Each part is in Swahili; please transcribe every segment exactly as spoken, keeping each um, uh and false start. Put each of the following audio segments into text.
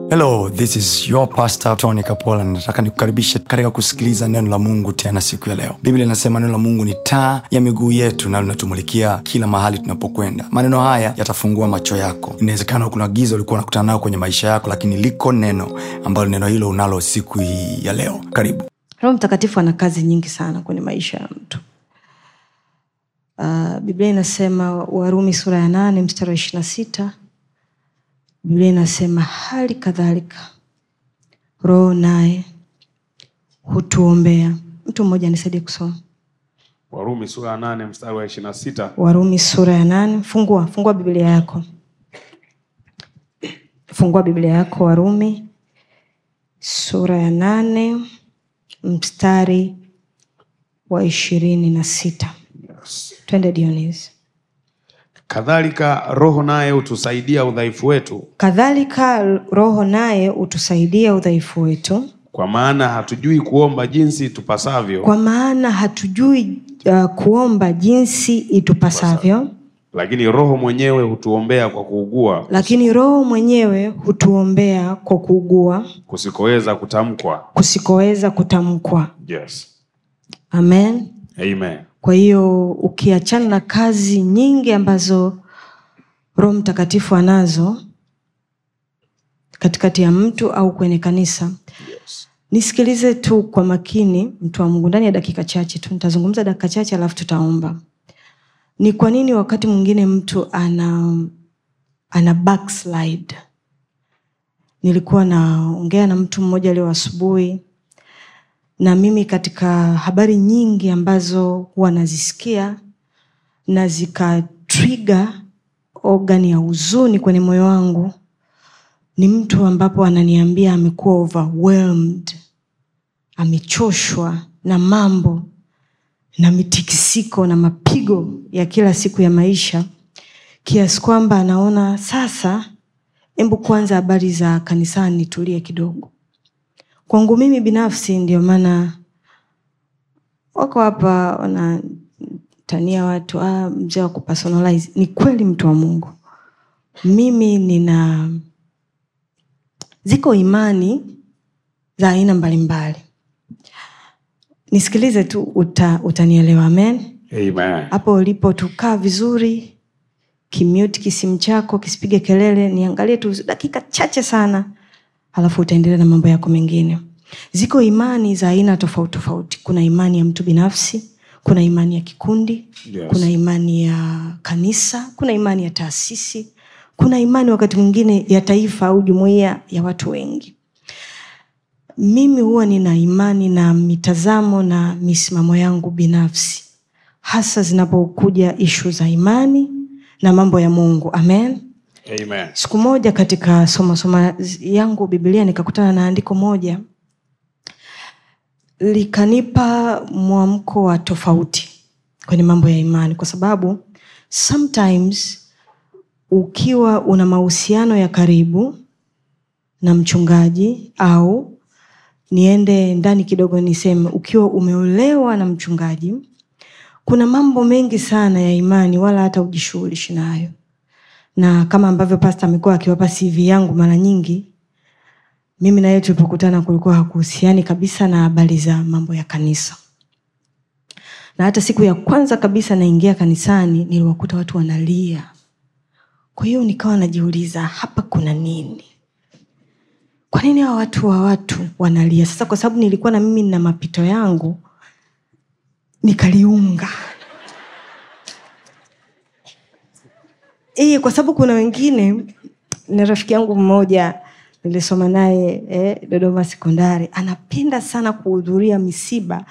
Hello, this is your pastor Tony Kapola. Nataka nikukaribishe katika kusikiliza neno la Mungu tena siku ya leo. Biblia inasema neno la Mungu ni taa ya miguu yetu na linatumulikia kila mahali tunapokwenda. Maneno haya yatafungua macho yako. Inawezekana kuna giza ulikuwa unakutana nalo kwenye maisha yako, lakini liko neno ambalo neno hilo unalo siku hii ya leo. Karibu. Roho Mtakatifu ana kazi nyingi sana kwenye maisha ya mtu. Uh, Biblia inasema Warumi sura ya nane mstari wa ishirini na sita. Biblia inasema hali kadhalika Roho naye hutuombea. Mtu mmoja nisaidie kusoma. Warumi sura ya nane mstari wa ishirini na sita. Warumi sura ya nane, fungua fungua Biblia yako. Fungua Biblia yako Warumi sura ya nane mstari wa ishirini na sita. Yes. Twende Dionisi. Kadhalika Roho naye utusaidia udhaifu wetu. Kadhalika Roho naye utusaidia udhaifu wetu. Kwa maana hatujui kuomba jinsi itupasavyo. Kwa maana hatujui uh, kuomba jinsi itupasavyo. Lakini Roho mwenyewe hutuombea kwa kuugua. Lakini Roho mwenyewe hutuombea kwa kuugua kusikoweza kutamkwa. Kusikoweza kutamkwa. Yes. Amen. Amen. Kwa hiyo ukiachana na kazi nyingi ambazo Roho Mtakatifu anazo katikati ya mtu au kwenye kanisa, yes, nisikilize tu kwa makini mtu wa Mungu ndani ya dakika chache tu. Nitazungumza dakika chache alafu tutaomba. Ni kwa nini wakati mwingine mtu ana ana backslide? Nilikuwa naongea na mtu mmoja leo asubuhi, na mimi katika habari nyingi ambazo huwa nazisikia na zika trigger organ ya huzuni kwenye moyo wangu, ni mtu ambapo ananiambia amekuwa overwhelmed, amechoshwa na mambo na mitikisiko na mapigo ya kila siku ya maisha, kiasi kwamba anaona sasa embu kwanza habari za kanisani nitulie kidogo. Kwangu mimi binafsi ndio maana wako hapa wanatania watu ah mzee wa kupersonalize. Ni kweli mtu wa Mungu, mimi nina ziko imani za aina mbalimbali. Nisikilize tu uta, utanielewa. Amen. Amen. Hapo ulipo tukaa vizuri, kimute kisimu chako kisipige kelele, niangalie tu dakika chache sana, halafu utaendelea na mambo yako mengine. Ziko imani za aina tofauti tofauti. Kuna imani ya mtu binafsi, kuna imani ya kikundi, yes, kuna imani ya kanisa, kuna imani ya taasisi, kuna imani wakati mwingine ya taifa au jumuiya ya watu wengi. Mimi huwa nina imani na mitazamo na misimamo yangu binafsi, hasa zinapokuja issue za imani na mambo ya Mungu. Amen. Amen. Siku moja katika soma soma yangu Biblia nikakutana na andiko moja likanipa mwamko wa tofauti kwenye mambo ya imani, kwa sababu sometimes ukiwa una mahusiano ya karibu na mchungaji, au niende ndani kidogo niseme ukiwa umeolewa na mchungaji, kuna mambo mengi sana ya imani wala hata ujishughulishi nayo. Na kama ambavyo pastor amekuwa akiwapa C V yangu mara nyingi, mimi na yeye tulipokutana kulikuwa hakuhusiani kabisa na habari za mambo ya kanisa. Na hata siku ya kwanza kabisa naingia kanisani niliwakuta watu wanalia. Kwa hiyo nikawa najiuliza hapa kuna nini? Kwa nini hao watu wa watu wanalia? Sasa kwa sababu nilikuwa na mimi na mapito yangu, nikaliunga. Eh, kwa sababu kuna wengine, na rafiki yangu mmoja nilisoma naye eh, Dodoma sekondari, anapenda sana kuhudhuria misiba,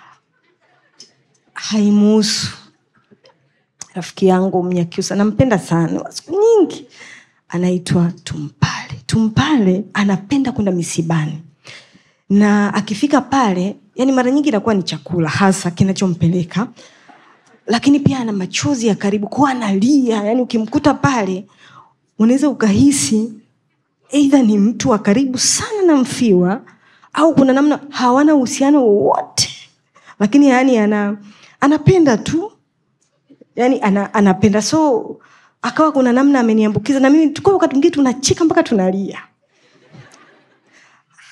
haimuhusu. Rafiki yangu Mnyakyusa nampenda sana, siku nyingi, anaitwa Tumpale. Tumpale anapenda kwenda misibani, na akifika pale, yani mara nyingi inakuwa ni chakula hasa kinachompeleka, lakini pia ana machozi ya karibu, kwa analia. Yani ukimkuta pale unaweza ukahisi either ni mtu wa karibu sana na mfiwa, au kuna namna hawana uhusiano wote, lakini yani ana anapenda tu, yani ana, anapenda. So akawa kuna namna ameniambukiza, na mimi tukao wakati mwingine tunacheka mpaka tunalia.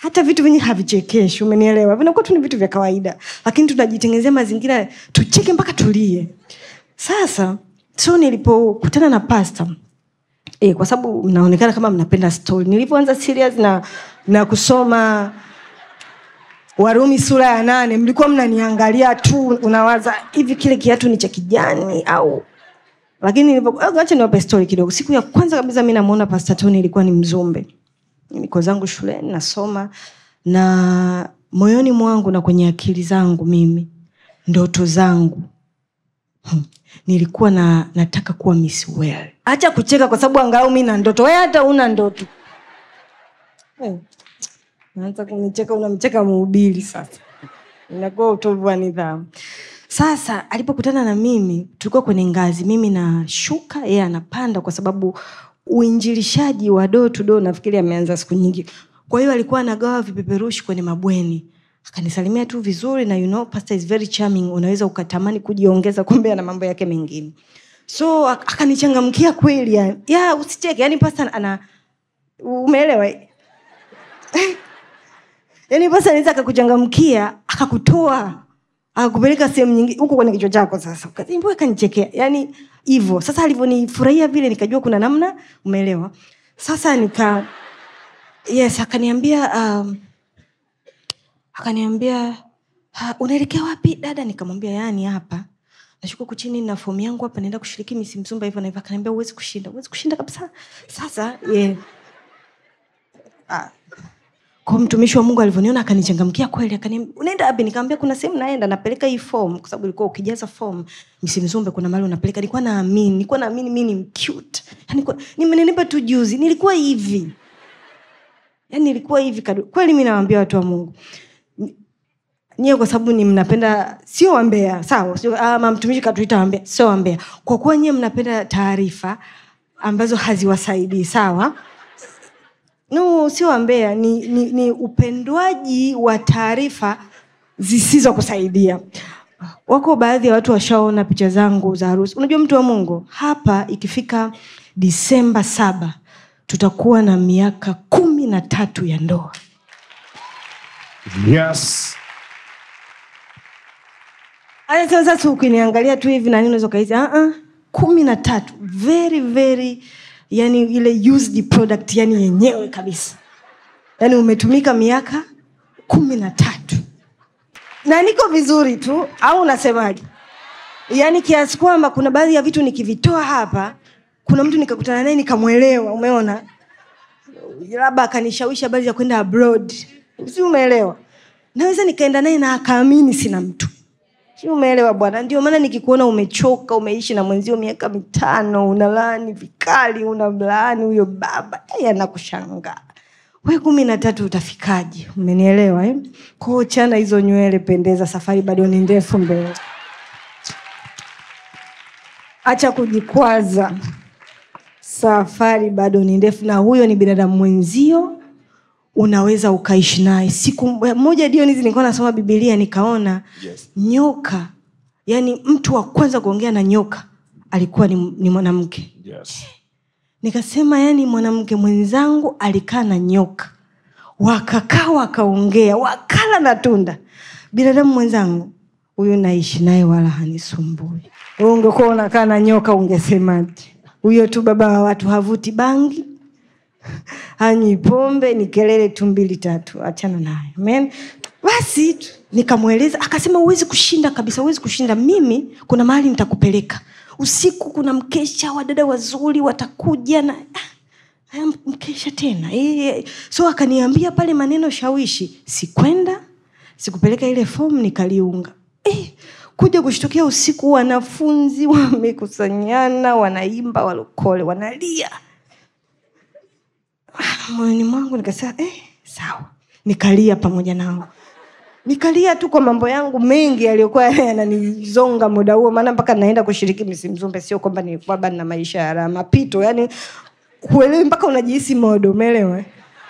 hata vitu vingi havichekeshi, umenielewa? Vinakuwa tu ni vitu vya kawaida, lakini tunajitengenezea mazingira tucheke mpaka tulie. Sasa so nilipokutana na pastor eh, kwa sababu mnaonekana kama mnapenda story, nilipoanza serious na na kusoma Warumi sura ya nane, mlikuwa mnaniangalia tu, unawaza hivi kile kiatu ni cha kijani au. Lakini nilipokuwa acha niwape story kidogo. Siku ya kwanza kabisa mimi namuona Pastor Tony, ilikuwa ni Mzumbe. Niko zangu shuleni nasoma, na moyoni mwangu na kwenye akili zangu mimi, ndoto zangu hmm. nilikuwa na nataka kuwa Miss World. Acha kucheka kwa sababu angalau mimi na ndoto, wewe hata una ndoto. Hmm. Naanza kunicheka, unamcheka mhubiri sasa. Inakuwa utovu wa nidhamu. Sasa alipokutana na mimi, tulikuwa kwenye ngazi, mimi na shuka, yeye anapanda, kwa sababu uinjilishaji wa door to door nafikiri ameanza siku nyingi. Kwa hiyo alikuwa anagawa vipeperushi kwenye mabweni. Akanisalimia tu vizuri, na you know pastor is very charming, unaweza ukatamani kujiongeza, kumbe ana mambo yake mengine. So akanichangamkia kweli yani. Ya usicheke, yani pastor ana, umeelewa? Yani pastor anaweza akakuchangamkia, akakutoa, akakupeleka sehemu nyingine huko kwenye kichwa chako. Sasa ukazimboe kanichekea, yani hivyo. Sasa alivyonifurahia vile, nikajua kuna namna, umeelewa? Sasa nika yes akaniambia um, akaniambia unaelekea wapi dada? Nikamwambia yani hapa nashuka kuchini na fomu yangu hapa, naenda kushiriki Miss Mzumba hivyo na hivyo. Akaniambia uwezi kushinda, uwezi kushinda kabisa. Sasa yeah. ah Kwa mtumishi wa Mungu alivyoniona akanichangamkia kweli, akaniambia unaenda wapi? Nikamwambia kuna sehemu naenda, napeleka hii form, kwa sababu ilikuwa ukijaza form Miss Mzumbe kuna mahali unapeleka. Nilikuwa naamini, nilikuwa naamini mimi ni cute. Yaani nimenipa tu juzi, nilikuwa hivi. Yaani nilikuwa hivi kweli. Mimi nawaambia watu wa Mungu, nyie kwa sababu ni mnapenda, sio wambea, sawa? Sio ama mtumishi katuita wambea, sio wambea. Kwa kuwa nyie mnapenda taarifa ambazo haziwasaidii, sawa? No, sio wambea, ni, ni, ni upendwaji wa taarifa zisizo kusaidia. Wako baadhi ya watu washaona picha zangu za harusi. Unajua mtu wa Mungu, hapa ikifika Disemba saba tutakuwa na miaka kumi na tatu ya ndoa. Yes. Aya sasa ukiniangalia tu hivi na nini unaweza kaiza, ah ah, kumi na tatu. Very very, yani ile used product, yani yenyewe kabisa. Yani umetumika miaka kumi na tatu. Na niko vizuri tu, au unasemaje? Yani kiasi kwamba kuna baadhi ya vitu nikivitoa hapa, kuna mtu nikakutana naye nikamuelewa, umeona? Labda akanishawishi habari ya kwenda abroad. Si umeelewa? Naweza nikaenda naye na akaamini sina mtu. Si umeelewa bwana? Ndio maana nikikuona umechoka, umeishi na mwenzio miaka mitano, unalaani vikali, unamlaani huyo baba, yeye anakushangaa. Wewe kumi na tatu utafikaje? Umenielewa eh? Kwa chana hizo nywele, pendeza, safari bado ni ndefu mbele. Acha kujikwaza. Safari bado ni ndefu, na huyo ni binadamu mwenzio, unaweza ukaishi naye. Siku moja Dionizi nilikuwa nasoma Biblia nikaona yes. Nyoka, yani mtu wa kwanza kuongea na nyoka alikuwa ni, ni mwanamke. Yes. Nikasema yani mwanamke mwenzangu alikaa na nyoka, wakakaa wakaongea, wakala na tunda. Binadamu mwenzangu huyu naishi naye wala hanisumbui. Wewe ungekuwa unakaa na nyoka ungesemaje? Huyo tu baba wa watu, havuti bangi, hanyi pombe, ni kelele tu mbili tatu, achana naye. Amen. Basi nikamueleza, akasema uwezi kushinda kabisa, uwezi kushinda. Mimi kuna mahali nitakupeleka. Usiku kuna mkesha, wadada wazuri watakuja na haya mkesha tena. Eh, so akaniambia pale maneno shawishi, sikwenda, sikupeleka ile form nikaliunga. Eh, kuja kushtukia usiku wanafunzi wamekusanyana, wanaimba walokole, wanalia. Moyoni mwangu nikasema eh sawa, nikalia pamoja nao. Nikalia tu kwa mambo yangu mengi yaliyokuwa yananizonga muda huo, maana mpaka naenda kushiriki Miss Mzumbe, sio kwamba nilikuwa bado na maisha ya mapito, yani kuelewa mpaka unajihisi modo, umeelewa?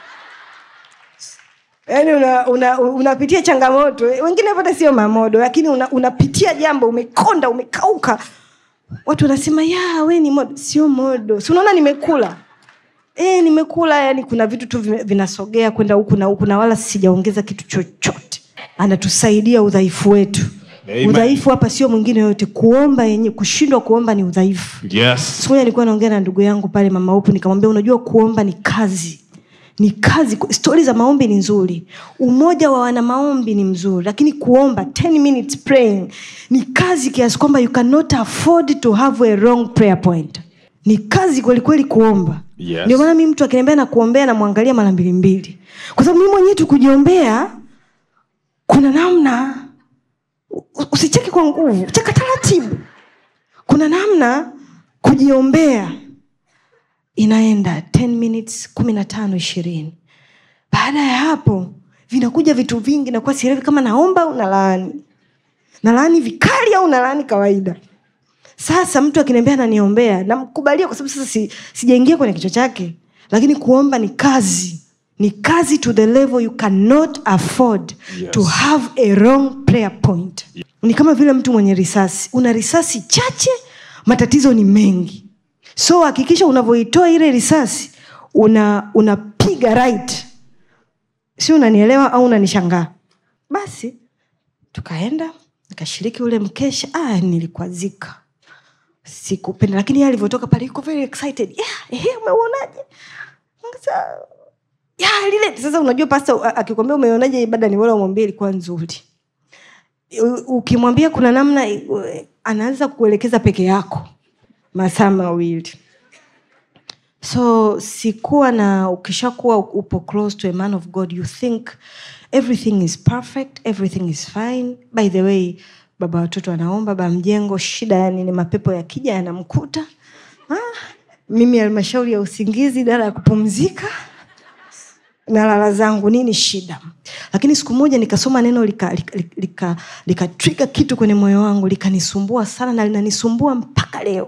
Yani una, una, unapitia changamoto, wengine hata sio mamodo, lakini una, unapitia jambo, umekonda, umekauka. Watu wanasema ya wewe ni modo, sio modo. Si unaona nimekula? Eh, nimekula, yani kuna vitu tu vinasogea kwenda huku na huku na wala sijaongeza kitu chochote. Anatusaidia udhaifu wetu. Amen. Udhaifu hapa sio mwingine yote, kuomba yenye kushindwa kuomba ni udhaifu. Yes. Siku moja nilikuwa naongea na ndugu yangu pale Mama Upu, nikamwambia unajua kuomba ni kazi. Ni kazi. Stories za maombi ni nzuri. Umoja wa wana maombi ni mzuri, lakini kuomba ten minutes praying ni kazi kiasi kwamba you cannot afford to have a wrong prayer point. Ni kazi kweli kweli kuomba. Yes. Ndio maana mimi mtu akiniambia na kuombea na muangalia mara mbili mbili. Kwa sababu mimi mwenyewe tu kujiombea kuna namna, usicheke kwa nguvu, cheka taratibu. Kuna namna kujiombea inaenda ten minutes, kumi na tano, ishirini. Baada ya hapo vinakuja vitu vingi na kwa sielewi kama naomba au nalaani. Nalaani vikali au nalaani kawaida. Sasa mtu akiniambia ananiombea namkubalia kwa sababu sasa si, sijaingia kwenye kichwa chake. Lakini kuomba ni kazi. Ni kazi to the level you cannot afford yes. to have a wrong prayer point. Yes. Ni kama vile mtu mwenye risasi. Una risasi chache, matatizo ni mengi. So hakikisha unavyoitoa ile risasi una unapiga right. Si unanielewa au unanishangaa? Basi tukaenda nikashiriki ule mkesha. Ah, nilikwazika. Sikupenda, lakini yeye alivyotoka pale yuko very excited. Yeah, eh umeonaje? Ngasa ya lile sasa unajua pastor akikwambia umeonaje ibada ni bora umwambie ilikuwa nzuri. Ukimwambia kuna namna anaanza kuelekeza peke yako masaa mawili. So sikuwa na, ukishakuwa upo close to a man of God you think everything is perfect, everything is fine. By the way, baba watoto anaomba, baba mjengo, shida yani ni mapepo ya kija yanamkuta. Ah, mimi halmashauri ya usingizi, dara ya kupumzika. Na lala zangu nini shida. Lakini siku moja nikasoma neno lika lika, lika, lika trigger kitu kwenye moyo wangu, likanisumbua sana na linanisumbua mpaka leo.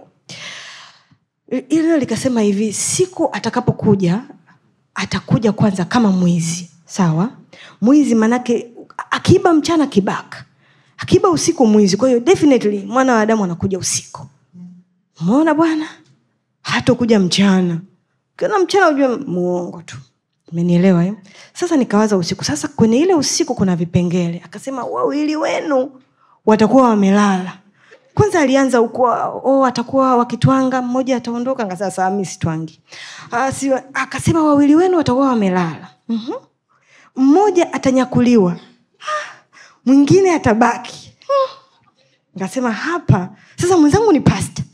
Ile likasema hivi, siku atakapokuja atakuja kwanza kama mwizi. Sawa? Mwizi manake akiba mchana kibaka. Akiba usiku mwizi. Kwa hiyo definitely mwana wa Adamu anakuja usiku. Umeona bwana? Hatakuja mchana. Kana mchana ujue muongo tu. Umenielewa eh? Sasa nikawaza usiku. Sasa kwenye ile usiku kuna vipengele. Akasema wawili wenu watakuwa wamelala. Kwanza alianza huko, oh atakuwa wakitwanga, mmoja ataondoka. Ngasa sasa mimi sitwangi. Asi akasema wawili wenu watakuwa wamelala. Mhm. Mmoja atanyakuliwa. Mwingine atabaki. Ngasema hapa sasa mwenzangu ni pastor.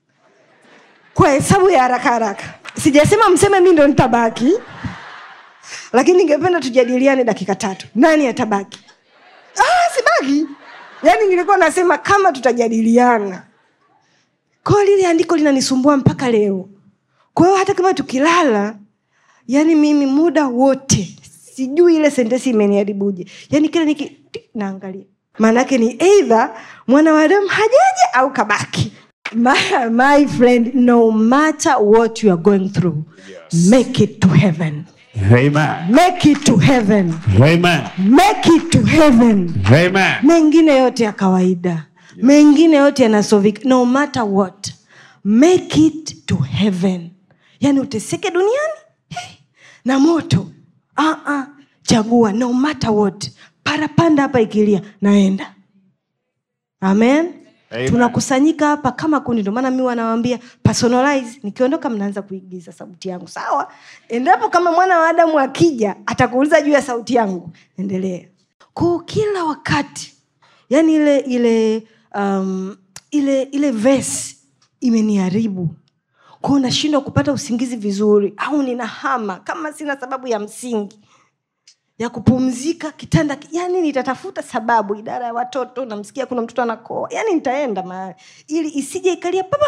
Kwa hesabu ya haraka haraka. Sijasema mseme mimi ndo nitabaki. Lakini ningependa tujadiliane dakika tatu. Nani atabaki? Ah, sibaki. Yaani nilikuwa nasema kama tutajadiliana. Kwa lile andiko linanisumbua mpaka leo. Kwa hiyo hata kama tukilala, yani mimi muda wote sijui ile sentensi imeniharibuje. Yaani kila niki naangalia. Maana yake ni either mwana wa Adamu hajaje au kabaki. My, my friend, no matter what you are going through, yes. make it to heaven. Amen. Make it to heaven. Amen. Make it to heaven. Amen. Mengine yote ya kawaida. Yes. Mengine yote yanasovika. No matter what. Make it to heaven. Yani uteseke duniani. Hey. Na moto. Ah ah. Chagua no matter what. Parapanda hapa ikilia. Naenda. Amen. Amen. Tunakusanyika hapa kama kundi. Ndio maana mimi wanawaambia personalize. Nikiondoka mnaanza kuigiza sauti yangu. Sawa? Endapo kama mwana wa Adamu akija atakuuliza juu ya sauti yangu, endelea. Kwa kila wakati yani ile ile um, ile ile verse imeniharibu. Kwa nashindwa kupata usingizi vizuri au ninahama kama sina sababu ya msingi ya kupumzika kitanda, yani nitatafuta sababu. Idara ya watoto namsikia kuna mtoto anakoa, yani nitaenda mahali ili isije ikalia baba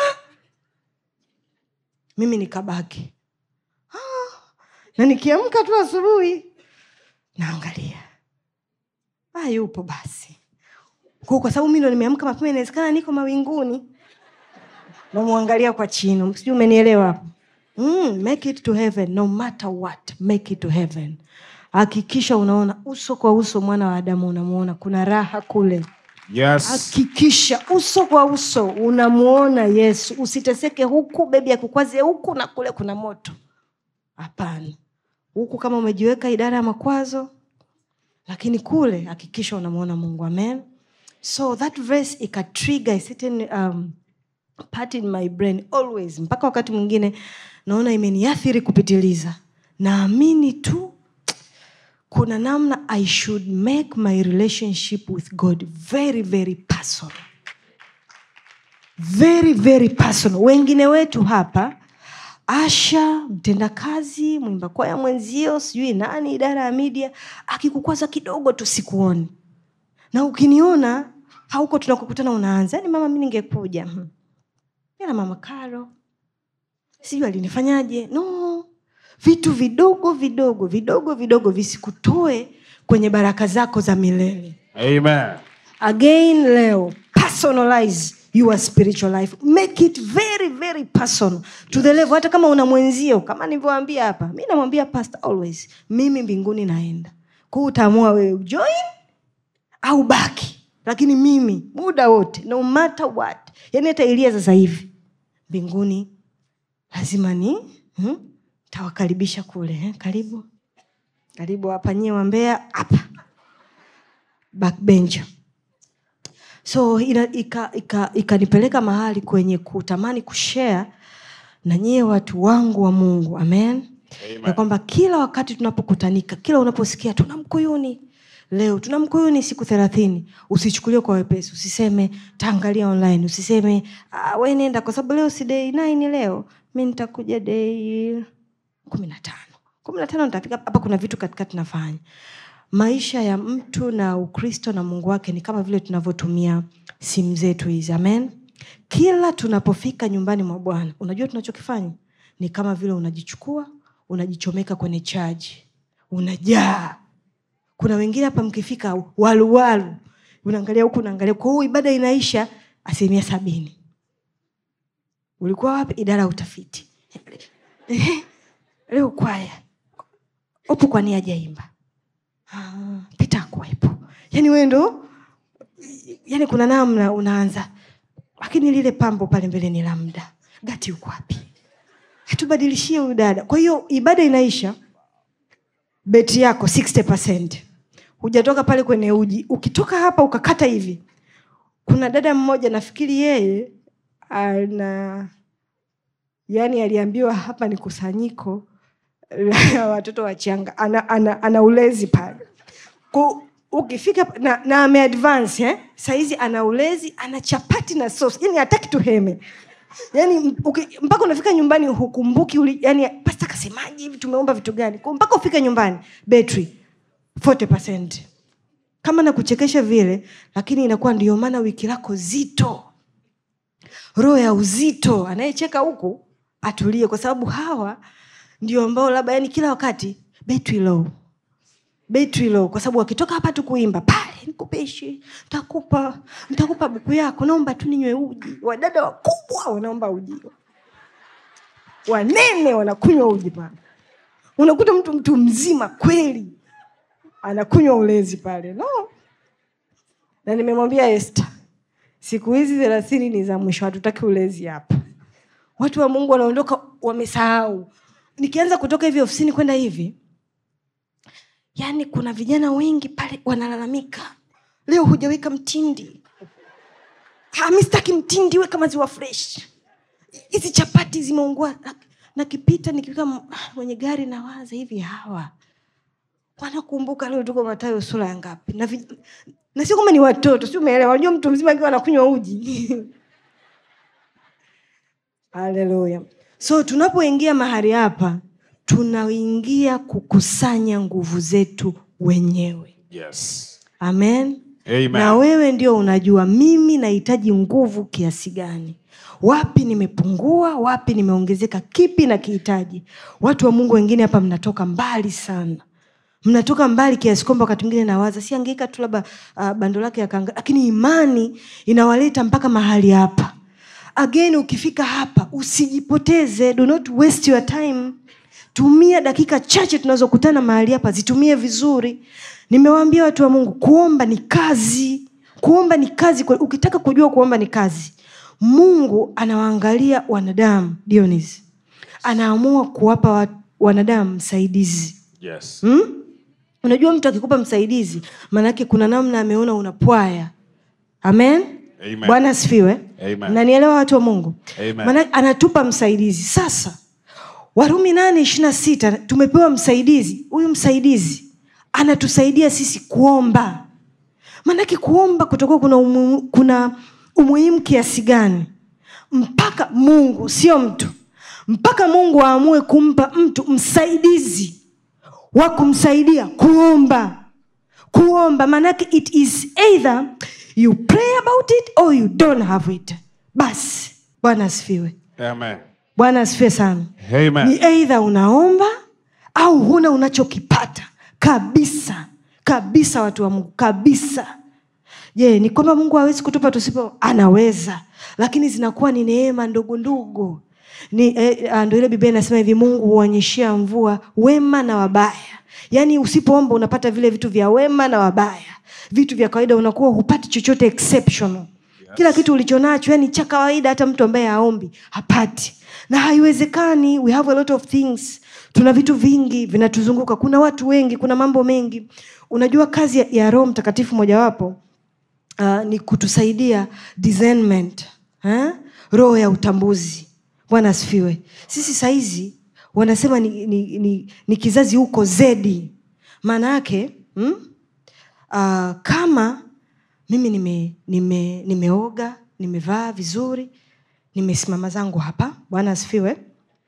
mimi nikabaki. Ah, na nikiamka tu asubuhi naangalia ah yupo basi. Kwa kwa sababu mimi ndo nimeamka mapema, inawezekana niko mawinguni na muangalia kwa chini. Sijui umenielewa hapo? Mm, make it to heaven no matter what. Make it to heaven. Hakikisha unaona uso kwa uso mwana wa Adamu, unamuona kuna raha kule. Yes. Hakikisha uso kwa uso unamuona Yesu. Usiteseke huku bebi ya kukwaze huku na kule kuna moto. Hapana. Huku kama umejiweka idara ya makwazo, lakini kule hakikisha unamuona Mungu. Amen. So that verse ika trigger a certain um, part in my brain always. Mpaka wakati mwingine naona imeniathiri kupitiliza. Naamini tu kuna namna I should make my relationship with God very very personal. Very very personal. Wengine wetu hapa, Asha, mtendakazi, mwimba kwaya mwenzio, sijui nani idara ya media, akikukwaza kidogo tu sikuoni. Na ukiniona hauko tunakukutana unaanza, "Yaani mama mimi ningekuja." Hmm. Yana mama Karo. Sijui alinifanyaje. No. Vitu vidogo vidogo vidogo vidogo visikutoe kwenye baraka zako za milele. Amen. Again leo, personalize your spiritual life. Make it very very personal to the level hata kama una mwenzio, kama nilivyowaambia hapa. Mimi namwambia pastor always, mimi mbinguni naenda. Kwa hiyo utaamua wewe join au baki. Lakini mimi muda wote, no matter what. Yaani hata Elia sasa hivi mbinguni lazima ni hmm? Tawakaribisha kule, eh? Karibu. Karibu hapa nyewe Mbeya hapa. Backbencher. So ina ika ika ikanipeleka mahali kwenye kutamani kushare na nyie watu wangu wa Mungu. Amen. Na kwamba kila wakati tunapokutanika, kila unaposikia tunamkuyuni leo, tunamkuyuni siku thelathini, usichukulie kwa wepesi. Usiseme taangalia online, usiseme ah, wewe nenda kwa sababu leo si day nine leo, mimi nitakuja day kumi na tano. kumi na tano nitafika hapa. Kuna vitu katikati nafanya. Maisha ya mtu na Ukristo na Mungu wake ni kama vile tunavyotumia simu zetu hizi. Amen. Kila tunapofika nyumbani mwa Bwana, unajua tunachokifanya ni kama vile unajichukua, unajichomeka kwenye charge. Unajaa. Kuna wengine hapa mkifika walu walu, unaangalia huku unaangalia, kwa hiyo ibada inaisha asilimia sabini. Ulikuwa wapi? Idara ya utafiti. Leo kwaya. Upo kwa nia hajaimba. Ah, pita kuwepo. Yaani wewe ndo, yaani kuna namna unaanza. Lakini lile pambo pale mbele ni la muda. Gati uko wapi? Hatubadilishie huyu dada. Kwa hiyo ibada inaisha, beti yako sixty percent. Hujatoka pale kwenye uji. Ukitoka hapa ukakata hivi. Kuna dada mmoja nafikiri yeye ana, yani aliambiwa hapa ni kusanyiko la watoto wachanga, ana ana, ana ulezi pale. Kwa ukifika na, na ame advance eh, saizi ana ulezi, ana chapati na sauce. Yaani hataki tuheme. Yaani mpaka unafika nyumbani hukumbuki uli, yani pastor kasemaje hivi, tumeomba vitu gani. Kwa mpaka ufike nyumbani battery forty percent. Kama na kuchekesha vile, lakini inakuwa ndio maana wiki lako zito. Roho ya uzito, anayecheka huku atulie, kwa sababu hawa ndio ambao labda yani kila wakati battery low. Battery low, kwa sababu wakitoka hapa tu kuimba pale, nikupeshi, nitakupa, nitakupa buku yako, naomba tu ninywe uji. Wadada wakubwa wanaomba uji. Wanene wanakunywa uji pale. Unakuta mtu mtu mzima kweli anakunywa ulezi pale. No. Na nimemwambia Esther, siku hizi thelathini ni za mwisho, hatutaki ulezi hapa. Watu wa Mungu wanaondoka wamesahau. Nikianza kutoka hivi ofisini kwenda hivi, yani kuna vijana wengi pale wanalalamika, leo hujaweka mtindi. Ha, mimi sitaki mtindi, weka maziwa fresh. Hizi chapati zimeungua. Na kipita nikifika mwenye gari na waza hivi, hawa wanakumbuka leo tuko Mathayo sura ya ngapi? Na vi... na sio kama ni watoto, sio umeelewa. Unajua mtu mzima akiwa anakunywa uji. Haleluya. So tunapoingia mahali hapa, tunaingia kukusanya nguvu zetu wenyewe. Yes. Amen. Amen. Na wewe ndio unajua mimi nahitaji nguvu kiasi gani. Wapi nimepungua, wapi nimeongezeka, kipi na kihitaji. Watu wa Mungu wengine hapa mnatoka mbali sana. Mnatoka mbali kiasi kwamba wakati mwingine nawaza si angeika tu labda uh, bando lake yakanga, lakini imani inawaleta mpaka mahali hapa. Again, ukifika hapa usijipoteze, do not waste your time. Tumia dakika chache tunazokutana mahali hapa, zitumie vizuri. Nimewaambia watu wa Mungu, kuomba ni kazi. Kuomba ni kazi. Ukitaka kujua kuomba ni kazi, Mungu anawaangalia wanadamu. Dionis anaamua kuwapa wanadamu msaidizi. Yes. Hmm? Unajua mtu akikupa msaidizi, maana yake kuna namna ameona unapwaya. Amen. Amen. Bwana asifiwe. Amen. Na nielewa watu wa Mungu. Amen. Maana anatupa msaidizi. Sasa Warumi nane ishirini na sita tumepewa msaidizi. Huyu msaidizi anatusaidia sisi kuomba. Maana yake kuomba kutokuwa kuna umu, kuna umuhimu kiasi gani? Mpaka Mungu, sio mtu. Mpaka Mungu aamue kumpa mtu msaidizi wa kumsaidia kuomba. Kuomba maana yake it is either you pray about it or you don't have it. Basi. Bwana asifiwe. Amen. Bwana asifiwe sana. Amen. Ni either unaomba au huna unachokipata. Kabisa. Kabisa watu wa Mungu. Kabisa. Je, ni kwamba Mungu hawezi kutupa tusipo? Anaweza. Lakini zinakuwa ni neema ndogo ndogo. Ni eh, ndio ile Biblia inasema hivi, Mungu huonyeshia mvua wema na wabaya. Yaani usipoomba unapata vile vitu vya wema na wabaya. Vitu vya kawaida unakuwa hupati chochote exceptional. Yes. Kila kitu ulichonacho yani cha kawaida, hata mtu ambaye haombi hapati. Na haiwezekani. We have a lot of things. Tuna vitu vingi vinatuzunguka. Kuna watu wengi, kuna mambo mengi. Unajua kazi ya, ya Roho Mtakatifu mojawapo uh, ni kutusaidia discernment. Eh? Roho ya utambuzi. Bwana asifiwe. Sisi saizi wanasema ni, ni, ni, ni kizazi huko zedi. Maana yake hmm? uh, kama mimi nime, nime, nimeoga, nimevaa vizuri, nimesimama zangu hapa. Bwana asifiwe.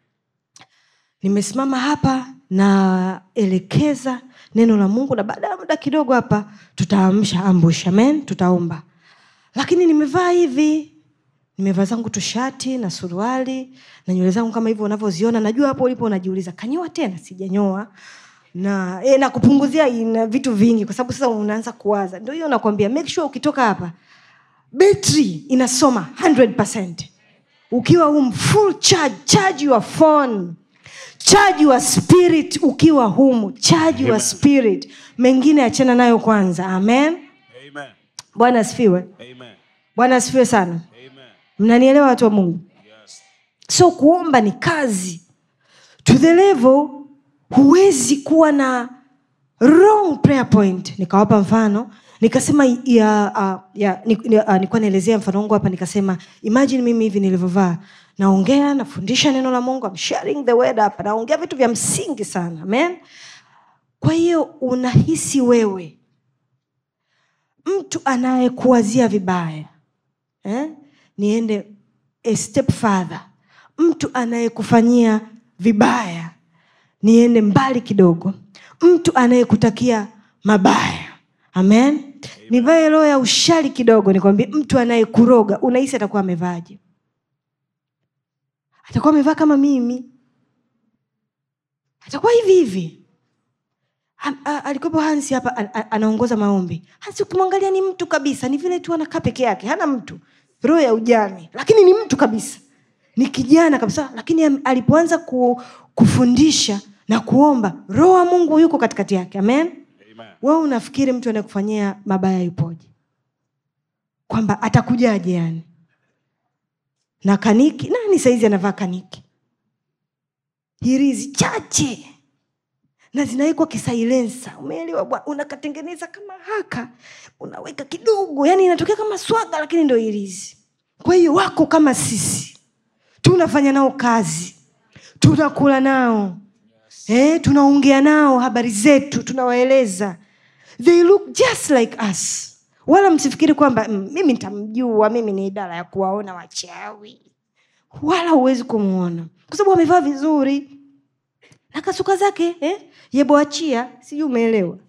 Nimesimama hapa na elekeza neno la Mungu, na baada ya muda kidogo hapa tutaamsha ambush. Amen. Tutaomba. Lakini nimevaa hivi, nimevaa zangu tushati na suruali na nywele zangu kama hivyo unavyoziona. Najua hapo ulipo unajiuliza, kanyoa tena? Sijanyoa. Na eh, na kupunguzia ina vitu vingi kwa sababu sasa unaanza kuwaza. Ndio hiyo nakwambia, make sure ukitoka hapa battery inasoma one hundred percent. Ukiwa um full charge, charge your phone. Charge your spirit ukiwa humu. Charge your spirit. Mengine achana nayo kwanza. Amen. Amen. Bwana asifiwe. Amen. Bwana asifiwe sana. Amen. Mnanielewa watu wa Mungu? Yes. So kuomba ni kazi. To the level huwezi kuwa na wrong prayer point. Nikawapa mfano. Nikasema ya, uh, ya uh, nilikuwa naelezea mfano wangu hapa, nikasema imagine mimi hivi nilivyovaa. Naongea, nafundisha neno la Mungu, I'm sharing the word hapa. Naongea vitu vya msingi sana. Amen. Kwa hiyo unahisi wewe mtu anayekuwazia vibaya. Eh? Niende a step further. Mtu anayekufanyia vibaya. Niende mbali kidogo. Mtu anayekutakia mabaya. Amen. Amen. Nivae roho ya ushari kidogo nikwambie, mtu anayekuroga unahisi atakuwa amevaje? Atakuwa amevaa kama mimi. Atakuwa hivi hivi. Alikuwa Hansi hapa anaongoza maombi. Hansi ukimwangalia ni mtu kabisa, ni vile tu anakaa peke yake, hana mtu. Roho ya ujani, lakini ni mtu kabisa. Ni kijana kabisa, lakini alipoanza ku, kufundisha na kuomba, Roho wa Mungu yuko katikati yake. Amen. Wewe unafikiri mtu anayekufanyia mabaya yupoje? Kwamba atakujaje yani? Na kaniki, nani saizi anavaa kaniki? Hirizi chache. Na zinaikwa kisailensa. Umeelewa bwana? Unakatengeneza kama haka. Unaweka kidogo. Yani inatokea kama swaga lakini ndio hirizi. Kwa hiyo wako kama sisi. Tunafanya nao kazi. Tunakula nao. Eh, tunaongea nao habari zetu, tunawaeleza. They look just like us. Wala msifikiri kwamba mimi nitamjua, mimi ni idara ya kuwaona wachawi. Wala huwezi kumuona. Kwa sababu amevaa vizuri. Na kasuka zake, eh? Yeboachia, sijui umeelewa.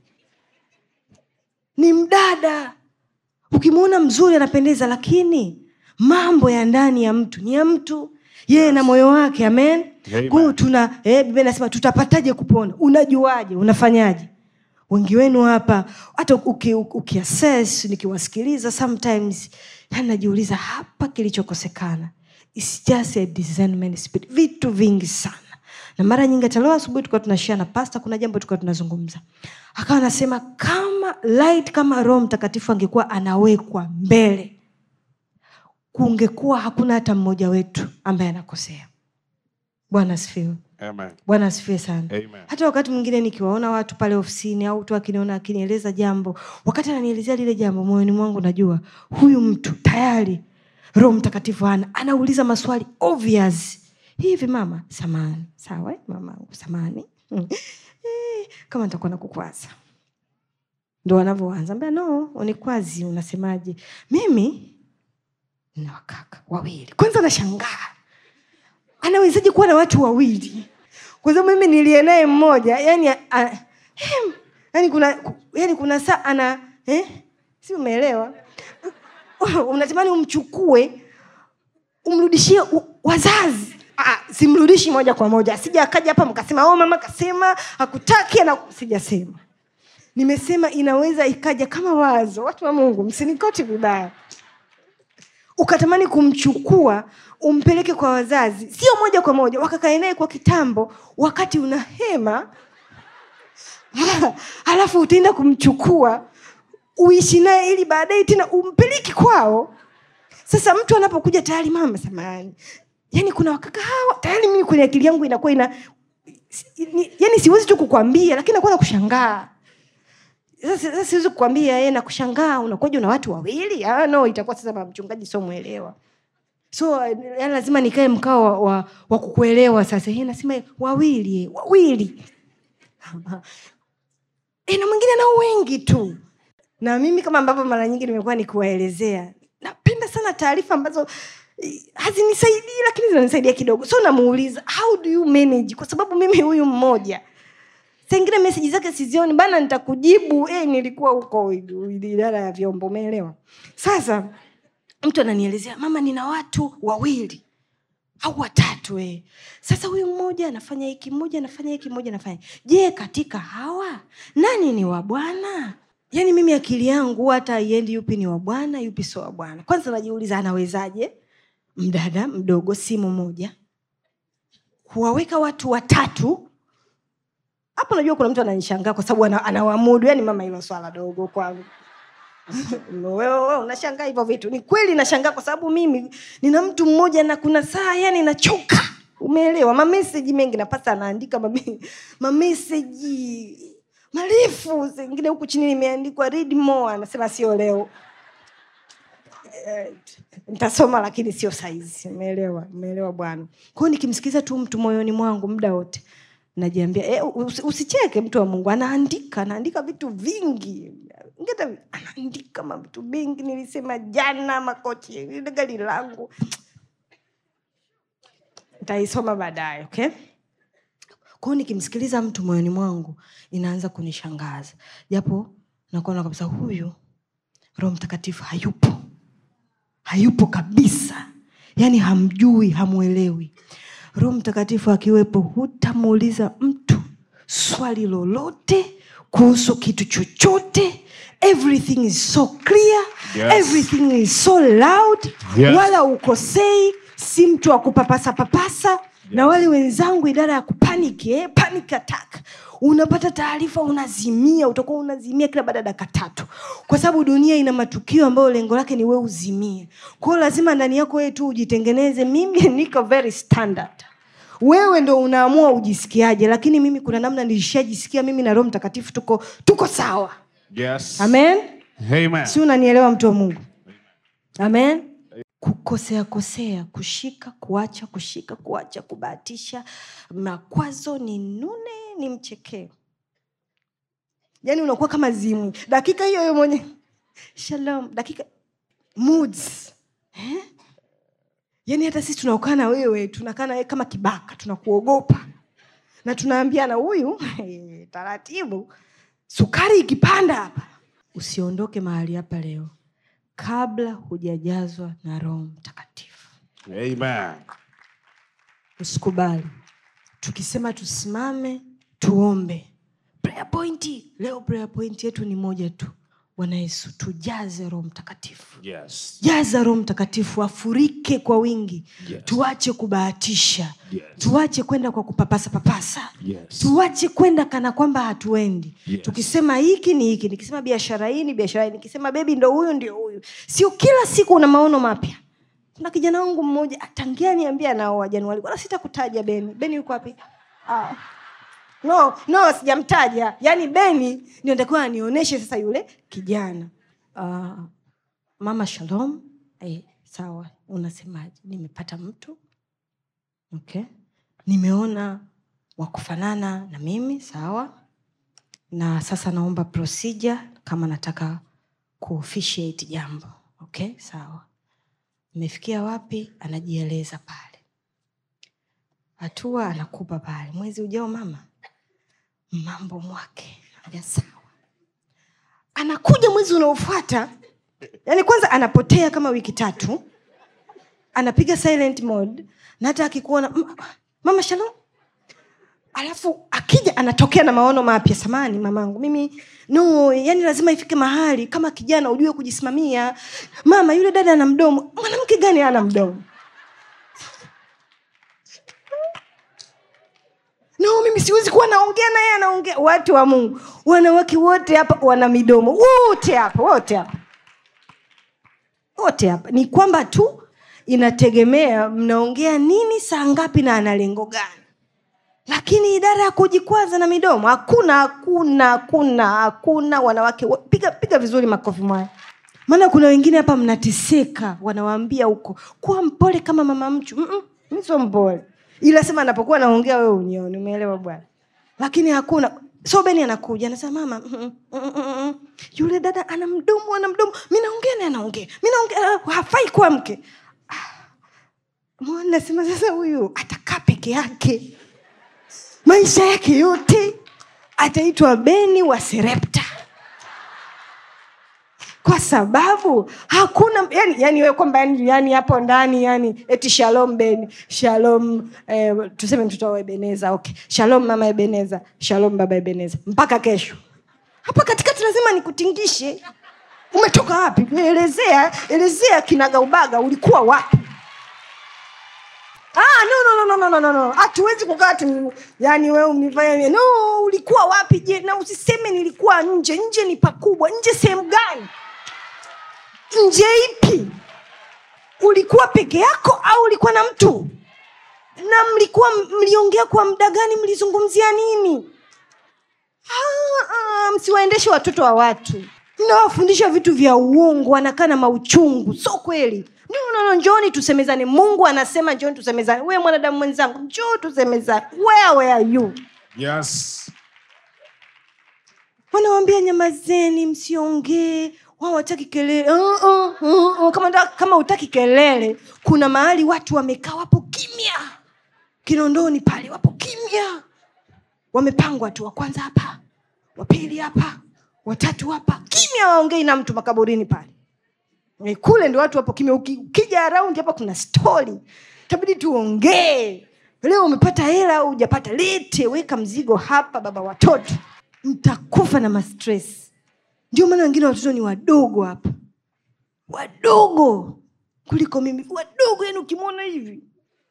Ni mdada. Ukimuona mzuri anapendeza, lakini mambo ya ndani ya mtu ni ya mtu. Yeye na moyo wake. Amen. Kwa tuna eh Biblia inasema tutapataje kupona? Unajuaje? Unafanyaje? Wengi wenu hapa hata ukiassess uki nikiwasikiliza sometimes yani najiuliza hapa kilichokosekana. It's just a discernment spirit. Vitu vingi sana. Na mara nyingi hata leo asubuhi tulikuwa tunashare na pastor, kuna jambo tulikuwa tunazungumza. Akawa anasema kama light, kama Roho Mtakatifu angekuwa anawekwa mbele, kungekuwa hakuna hata mmoja wetu ambaye anakosea. Bwana asifiwe. Amen. Bwana asifiwe sana. Amen. Hata wakati mwingine nikiwaona watu pale ofisini au mtu akiniona akinieleza jambo, wakati ananielezea lile jambo, moyoni mwangu najua huyu mtu tayari Roho Mtakatifu ana anauliza maswali obvious. Hivi mama, samani. Sawa eh mamangu, samani. Eh, kama nitakuwa nakukwaza. Ndio wanavyoanza. Mbona no, unikwazi unasemaje? Mimi na wakaka wawili. Kwanza nashangaa. Anawezaje kuwa na watu wawili? Kwa sababu mimi nilie naye mmoja, yani a, hem, yani kuna yani kuna saa ana eh? Si umeelewa? Unatamani umchukue umrudishie wazazi. Ah, simrudishi moja kwa moja. Sija akaja hapa mkasema oh mama kasema hakutaki na sijasema. Nimesema inaweza ikaja kama wazo. Watu wa Mungu msinikoti vibaya. Ukatamani kumchukua umpeleke kwa wazazi, sio moja kwa moja, wakakae naye kwa kitambo wakati una hema. Halafu utaenda kumchukua uishi naye ili baadaye tena umpeleke kwao. Sasa mtu anapokuja tayari mama samahani. Yaani kuna wakaka hawa tayari mimi kwenye akili yangu inakuwa ina yaani siwezi tu kukwambia lakini nakuwa nakushangaa. Sasa sasa siwezi kukwambia yeye na kushangaa unakoje una watu wawili? Ah no, itakuwa sasa baba mchungaji sio muelewa. So yani lazima nikae mkao wa, wa, wa kukuelewa sasa. Yeye nasema wawili, wawili. Eh na mwingine nao wengi tu. Na mimi kama ambavyo mara nyingi nimekuwa nikuwaelezea, napenda sana taarifa ambazo hazinisaidii lakini zinanisaidia kidogo. So namuuliza, how do you manage? Kwa sababu mimi huyu mmoja sengine message zake sizioni bana nitakujibu eh nilikuwa huko idara ya vyombo umeelewa. Sasa mtu ananielezea mama nina watu wawili au watatu eh. Sasa huyu mmoja anafanya hiki, mmoja anafanya hiki, mmoja anafanya. Je, katika hawa nani ni wa Bwana? Yaani mimi akili yangu hata haiendi yupi ni wa Bwana, yupi sio wa Bwana. Kwanza najiuliza anawezaje mdada mdogo simu moja kuwaweka watu watatu? Hapo najua kuna mtu ananishangaa kwa sababu anawaamudu. Yaani mama hilo swala dogo kwangu. Wewe wewe unashangaa hivyo vitu. Ni kweli nashangaa kwa sababu mimi nina mtu mmoja na kuna saa yani nachoka. Umeelewa? Ma message mengi napasa anaandika ma message marefu zingine huku chini nimeandikwa read more anasema sio leo. Nitasoma lakini sio size. Umeelewa? Umeelewa bwana. Kwa hiyo nikimsikiza tu mtu moyoni mwangu muda wote najiambia eh usicheke mtu wa Mungu anaandika anaandika vitu vingi. Ngeta anaandika vitu vingi nilisema jana makochi ile gari langu. Nitaisoma baadaye, okay? Kwa hiyo nikimsikiliza mtu moyoni mwangu inaanza kunishangaza. Japo nakuona kabisa huyu Roho Mtakatifu hayupo. Hayupo kabisa. Yaani hamjui, hamuelewi. Roho Mtakatifu akiwepo hutamuuliza mtu swali lolote kuhusu kitu chochote. Everything is so clear. Yes. Everything is so loud. Yes. Wala ukosei, si mtu wa kupapasa papasa. Yes. Na wale wenzangu idara ya kupanic, eh, panic attack. Unapata taarifa unazimia, utakuwa unazimia kila baada ya dakika tatu. Kwa sababu dunia ina matukio ambayo lengo lake ni wewe uzimie. Kwa hiyo lazima ndani yako wewe tu ujitengeneze. Mimi niko very standard. Wewe ndo unaamua ujisikiaje, lakini mimi kuna namna nilishajisikia mimi na Roho Mtakatifu tuko tuko sawa. Yes. Amen. Amen. Si unanielewa mtu wa Mungu? Amen. Kukosea kosea, kushika, kuacha, kushika, kuacha, kubahatisha, makwazo ni nune ni mchekeo. Yaani unakuwa kama zimu. Dakika hiyo hiyo mwenye. Shalom, dakika moods. Eh? Yaani hata sisi tunaokaa na wewe, tunakaa na wewe kama kibaka, tunakuogopa. Na tunaambiana huyu, taratibu. Sukari ikipanda hapa. Usiondoke mahali hapa leo kabla hujajazwa na Roho Mtakatifu. Amen. Usikubali. Tukisema tusimame, tuombe. Prayer point. Leo prayer point yetu ni moja tu. Bwana Yesu, tujaze Roho Mtakatifu. Yes. Jaza Roho Mtakatifu afurike kwa wingi. Yes. Tuache kubahatisha. Yes. Tuache kwenda kwa kupapasa papasa. Yes. Tuache kwenda kana kwamba hatuendi. Yes. Tukisema hiki ni hiki, nikisema biashara hii ni biashara hii, nikisema baby ndo huyu ndio huyu. Sio kila siku una maono mapya. Kuna kijana wangu mmoja atangia niambia nao wa Januari. Wala sitakutaja Beni. Beni yuko wapi? Ah. No, no sijamtaja. Yaani Beni ndio nitakuwa anionyeshe sasa yule kijana. Uh, mama shalom. Eh, sawa. Unasemaje? Nimepata mtu. Okay. Nimeona wakufanana na mimi, sawa? Na sasa naomba procedure kama nataka ku-officiate jambo. Okay, sawa. Nimefikia wapi? Anajieleza pale. Hatua anakupa pale. Mwezi ujao mama, mambo mwake. Ya sawa. Anakuja mwezi unaofuata. Yaani kwanza anapotea kama wiki tatu. Anapiga silent mode. Na hata akikuona mama shalom. Alafu akija anatokea na maono mapya. Samani mamangu mimi no, yani lazima ifike mahali kama kijana ujue kujisimamia. Mama yule dada ana mdomo. Mwanamke gani ana mdomo? No, mimi siwezi kuwa naongea na yeye anaongea. Watu wa Mungu, wanawake wote hapa wana midomo. Wote hapa, wote hapa. Wote hapa. Ni kwamba tu inategemea mnaongea nini, saa ngapi na ana lengo gani. Lakini idara ya kujikwaza na midomo hakuna, hakuna, hakuna, hakuna. Wanawake piga piga vizuri makofi mwaya. Maana kuna wengine hapa mnatiseka, wanawaambia huko kuwa mpole kama mama mchu. Mhm, mimi sio mpole. Ila sema anapokuwa naongea wewe unione, umeelewa bwana? Lakini hakuna. So Beni anakuja anasema mama, mm, mm, mm, mm, yule dada ana mdomo, ana mdomo. Mimi naongea na anaongea. Mimi naongea hafai kwa mke. Mwana sema sasa huyu atakaa peke yake. Maisha yake yote ataitwa Beni wa Serepta. Kwa sababu hakuna yani yani wewe kwamba yani, yani hapo ndani yani eti shalom Beni, shalom eh, tuseme mtoto wa Ebeneza, okay. Shalom mama Ebeneza, shalom baba Ebeneza. Mpaka kesho. Hapa katikati lazima nikutingishe. Umetoka wapi? Elezea, elezea kinaga ubaga ulikuwa wapi? Ah, no no no no no no. Hatuwezi kukaa tu yani wewe umefanya no, ulikuwa wapi je? Na usiseme nilikuwa nje. Nje ni pakubwa. Nje sehemu gani? Nje ipi? Ulikuwa peke yako au ulikuwa na mtu? Na mlikuwa mliongea kwa muda gani? Mlizungumzia nini? Ah, ah, msiwaendeshe watoto wa watu. Mnawafundisha vitu vya uongo, wanakaa na mauchungu. Sio kweli. No, no, no, njooni tusemezane. Mungu anasema njooni tusemezane. Wewe mwanadamu mwenzangu, njoo tusemezane. Where were are you? Yes. Wanawaambia nyamazeni, msiongee. Wao wataki kelele. Uh, uh, uh, uh. Kama kama utaki kelele, kuna mahali watu wamekaa wapo kimya. Kinondoni pale wapo kimya. Wamepangwa tu, wa kwanza hapa, wa pili hapa, wa tatu hapa. Kimya, waongei na mtu makaburini pale. E, kule ndio watu wapo kimya. Ukija around hapa kuna story. Itabidi tuongee. Leo umepata hela au hujapata, lete, weka mzigo hapa baba watoto. Mtakufa na ma stress. Ndio maana wengine watoto ni wadogo hapa. Wadogo kuliko mimi. Wadogo yani ukimwona hivi.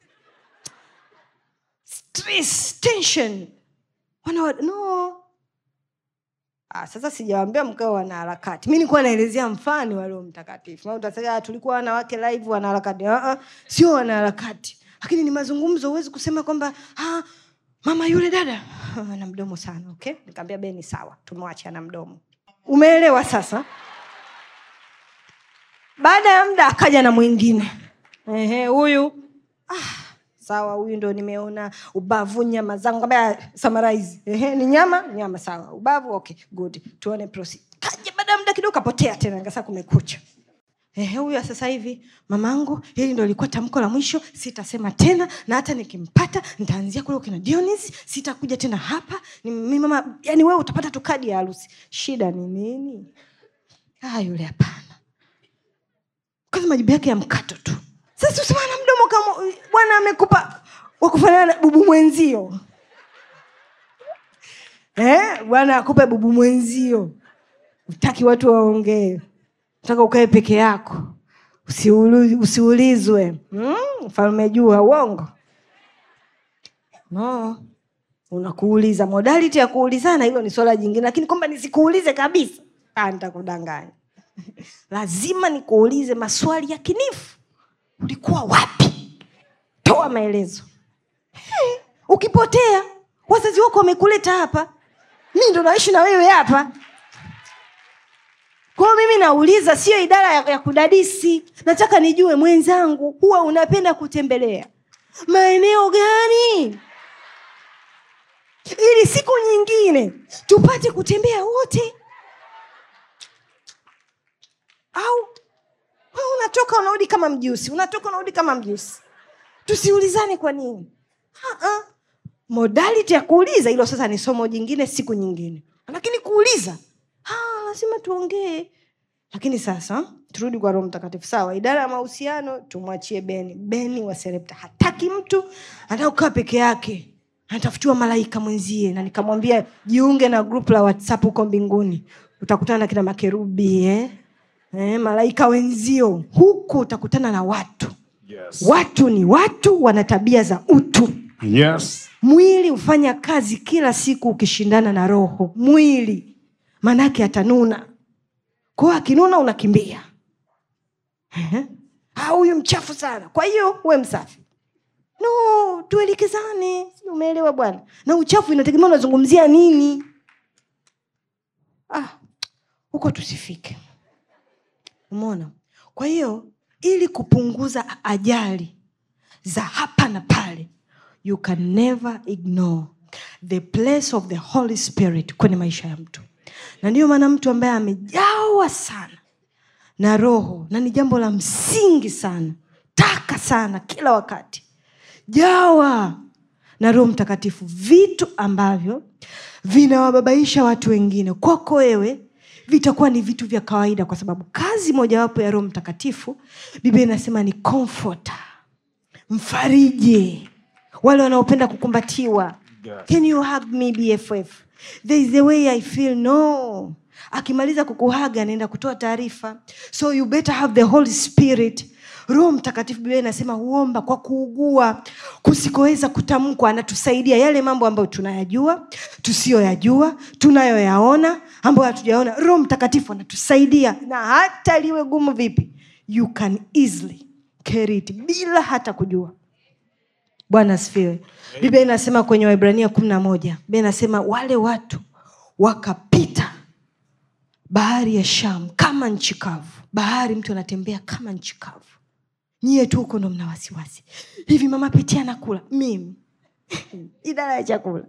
Stress, tension. Wana no. Ah, sasa sijawaambia mkao wana harakati. Mimi nilikuwa naelezea mfano wa Roho Mtakatifu. Maana utasema tulikuwa wanawake live wana harakati. Ah ah, sio wana harakati. Lakini ni mazungumzo, huwezi kusema kwamba ah mama yule dada ana mdomo sana, okay? Nikamwambia Beni sawa, tumwache ana mdomo. Umeelewa sasa? Baada ya muda akaja na mwingine. Ehe, huyu ah sawa, huyu ndo nimeona ubavu nyama zangu. Ngambia summarize. Ehe, ni nyama, nyama sawa. Ubavu, okay, good. Tuone proceed. Kaja baada ya muda kidogo kapotea tena, ngasa kumekucha. Ehe, huyu sasa hivi mamangu, hili ndo lilikuwa tamko la mwisho, sitasema tena na hata nikimpata nitaanzia kule kina Dionis, sitakuja tena hapa. Ni mimi mama, yani wewe utapata tu kadi ya harusi. Shida ni nini? Ah, yule hapana. Kaza majibu yake ya mkato tu. Sasa usema na mdomo kama bwana amekupa wakufanana na bubu mwenzio. Eh, bwana akupe bubu mwenzio. Utaki watu waongee. Unataka ukae peke yako. Usiulizwe, usiulizwe. Mm, mfalme jua uongo. No. Unakuuliza, modality ya kuulizana hilo ni swala jingine, lakini kwamba nisikuulize kabisa, ah nitakudanganya. Lazima nikuulize maswali ya kinifu. Ulikuwa wapi? Toa maelezo. Hey, ukipotea Wazazi wako wamekuleta hapa, mimi ndo naishi na wewe hapa. Kwa mimi nauliza, sio idara ya, ya kudadisi. Nataka nijue mwenzangu huwa unapenda kutembelea maeneo gani, ili siku nyingine tupate kutembea wote. Au wewe unatoka unarudi kama mjusi, unatoka unarudi kama mjusi. Tusiulizane kwa nini? Ha-ha. Modality ya kuuliza hilo sasa ni somo jingine siku nyingine. Lakini kuuliza, ah, lazima tuongee. Lakini sasa turudi kwa Roho Mtakatifu. Sawa, idara ya mahusiano tumwachie Beni. Beni wa Serepta hataki mtu anaokaa peke yake. Anatafutiwa malaika mwenzie, na nikamwambia jiunge na group la WhatsApp huko mbinguni. Utakutana na kina makerubi eh? Eh, malaika wenzio. Huku utakutana na watu. Yes. Watu ni watu, wana tabia za utu. Yes. Mwili ufanya kazi kila siku ukishindana na roho. Mwili manake atanuna. Kwa akinuna unakimbia. Ah, huyu mchafu sana. Kwa hiyo uwe msafi. No, tuelekezane. Umeelewa bwana? Na uchafu inategemea unazungumzia nini. Ah, huko tusifike. Umeona? Kwa hiyo ili kupunguza ajali za hapa na pale, you can never ignore the place of the Holy Spirit kwenye maisha ya mtu. Na ndio maana mtu ambaye amejawa sana na roho, na ni jambo la msingi sana, taka sana kila wakati, jawa na Roho Mtakatifu, vitu ambavyo vinawababaisha watu wengine, kwako wewe vitakuwa ni vitu vya kawaida, kwa sababu kazi mojawapo ya Roho Mtakatifu Biblia inasema ni comforter, mfariji, wale wanaopenda kukumbatiwa. Yes. Can you hug me B F F? There is the way I feel. No. Akimaliza kukuhaga anaenda kutoa taarifa. So you better have the Holy Spirit. Roho Mtakatifu Biblia inasema huomba kwa kuugua kusikoweza kutamkwa. Anatusaidia yale mambo ambayo tunayajua, tusiyoyajua, tunayoyaona, ambayo hatujaona. Roho Mtakatifu anatusaidia, na hata liwe gumu vipi, you can easily carry it bila hata kujua. Bwana asifiwe. Biblia inasema kwenye Waebrania kumi na moja, Biblia inasema wale watu wakapita bahari ya Shamu kama nchi kavu. Bahari mtu anatembea kama nchi kavu. Nyie tu huko ndo mna wasiwasi. Hivi mama Pitia anakula? Mimi. Idara ya chakula.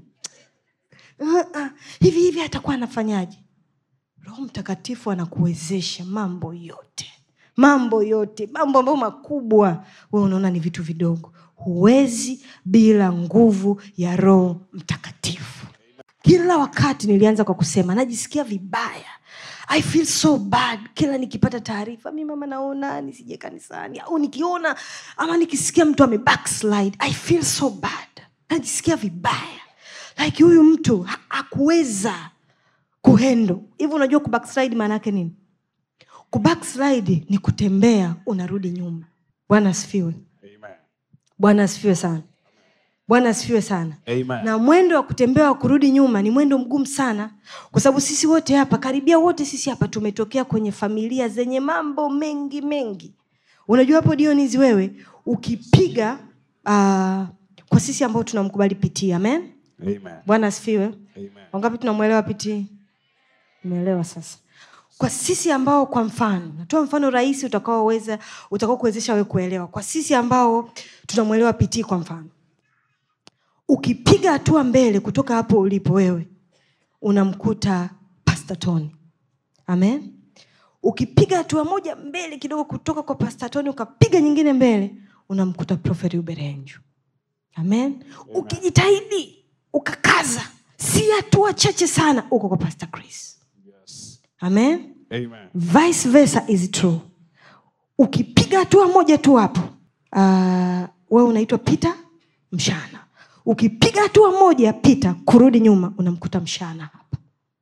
Hivi hivi atakuwa anafanyaje? Roho Mtakatifu anakuwezesha mambo yote. Mambo yote, mambo ambayo makubwa wewe unaona ni vitu vidogo. Huwezi bila nguvu ya Roho Mtakatifu. Kila wakati nilianza kwa kusema najisikia vibaya. I feel so bad kila nikipata taarifa mimi mama naona nisije kanisani, au nikiona ama nikisikia mtu ame backslide, I feel so bad. Najisikia vibaya. Like huyu mtu hakuweza kuhendo. Hivi unajua ku backslide maana yake nini? Ku backslide ni kutembea unarudi nyuma. Bwana asifiwe. Amen. Bwana asifiwe sana. Bwana asifiwe sana. Amen. Na mwendo wa kutembea wa kurudi nyuma ni mwendo mgumu sana, kwa sababu sisi wote hapa, karibia wote sisi hapa tumetokea kwenye familia zenye mambo mengi mengi. Unajua hapo Dionizi, wewe ukipiga uh, kwa sisi ambao tunamkubali Pitii. Amen. Amen. Bwana asifiwe. Amen. Wangapi tunamuelewa Pitii? Umeelewa sasa? Kwa sisi ambao, kwa mfano, natoa mfano rahisi utakaoweza utakao kuwezesha wewe kuelewa. Kwa sisi ambao tunamuelewa Pitii, kwa mfano, ukipiga hatua mbele kutoka hapo ulipo wewe, unamkuta Pastor Tony. Amen. Ukipiga hatua moja mbele kidogo kutoka kwa Pastor Tony ukapiga nyingine mbele, unamkuta Prophet Uberenju. Amen. Amen. Ukijitahidi ukakaza, si hatua chache sana, uko kwa Pastor Chris. Yes. Amen. Amen. Vice versa is true. Ukipiga hatua moja tu hapo, uh, wewe unaitwa Peter Mshana. Ukipiga hatua moja Peter kurudi nyuma, unamkuta Mshana hapa.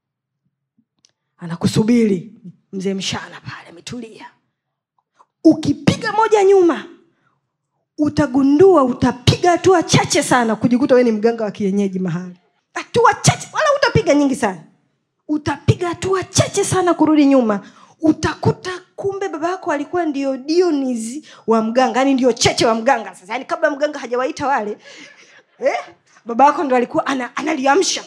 Anakusubiri mzee Mshana pale ametulia. Ukipiga moja nyuma, utagundua utapiga hatua chache sana kujikuta wewe ni mganga wa kienyeji mahali. Hatua chache, wala utapiga nyingi sana. Utapiga hatua chache sana kurudi nyuma, utakuta kumbe baba yako alikuwa ndio Dionizi wa mganga, yani ndio cheche wa mganga sasa. Yani kabla mganga hajawaita wale, eh? baba yako ndo alikuwa ana, analiamsha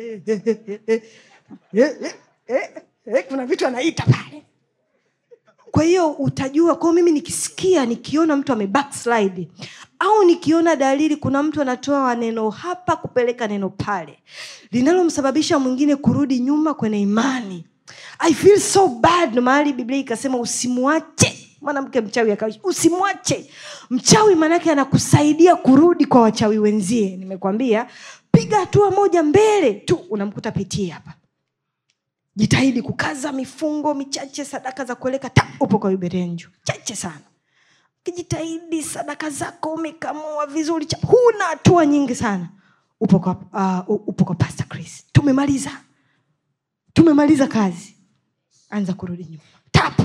kuna vitu anaita pale. Kwa hiyo utajua, kwa mimi nikisikia, nikiona mtu ame backslide au nikiona dalili kuna mtu anatoa neno hapa kupeleka neno pale, linalomsababisha mwingine kurudi nyuma kwenye imani, I feel so bad. Na mahali Biblia ikasema usimwache mwanamke mchawi akawishi, usimwache mchawi, maana yake anakusaidia kurudi kwa wachawi wenzie. Nimekwambia piga hatua moja mbele tu unamkuta pitia hapa. Jitahidi kukaza mifungo michache, sadaka za kueleka ta upo kwa Uberenjo chache sana. Kijitahidi sadaka zako umekamua vizuri, huna hatua nyingi sana, upo kwa uh, upo kwa Pastor Chris. Tumemaliza. Tumemaliza kazi. Anza kurudi nyuma. Tap.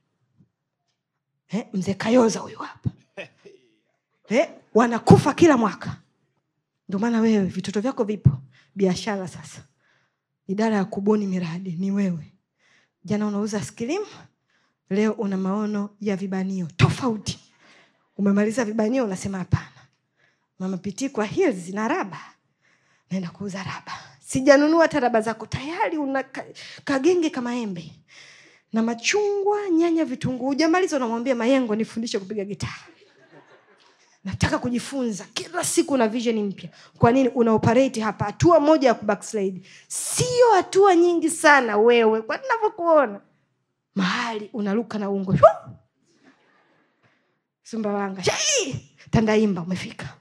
Eh, mzee Kayoza huyu hapa. Eh, wanakufa kila mwaka. Ndio maana wewe vitoto vyako vipo. Biashara sasa. Idara ya kubuni miradi ni wewe. Jana unauza skilimu, leo una maono ya vibanio tofauti. Umemaliza vibanio unasema hapana. Mama piti kwa heels na raba. Naenda kuuza raba. Sijanunua taraba zako tayari, una kagenge kama embe na machungwa, nyanya, vitunguu. Hujamaliza unamwambia Mayengo nifundishe kupiga gitaa. Nataka kujifunza. Kila siku una vision mpya. Kwa nini una operate hapa? Hatua moja ya kubackslide. Sio hatua nyingi sana wewe. Kwa ninavyokuona mahali unaruka na ungo. Sumbawanga. Shai! Tandaimba umefika.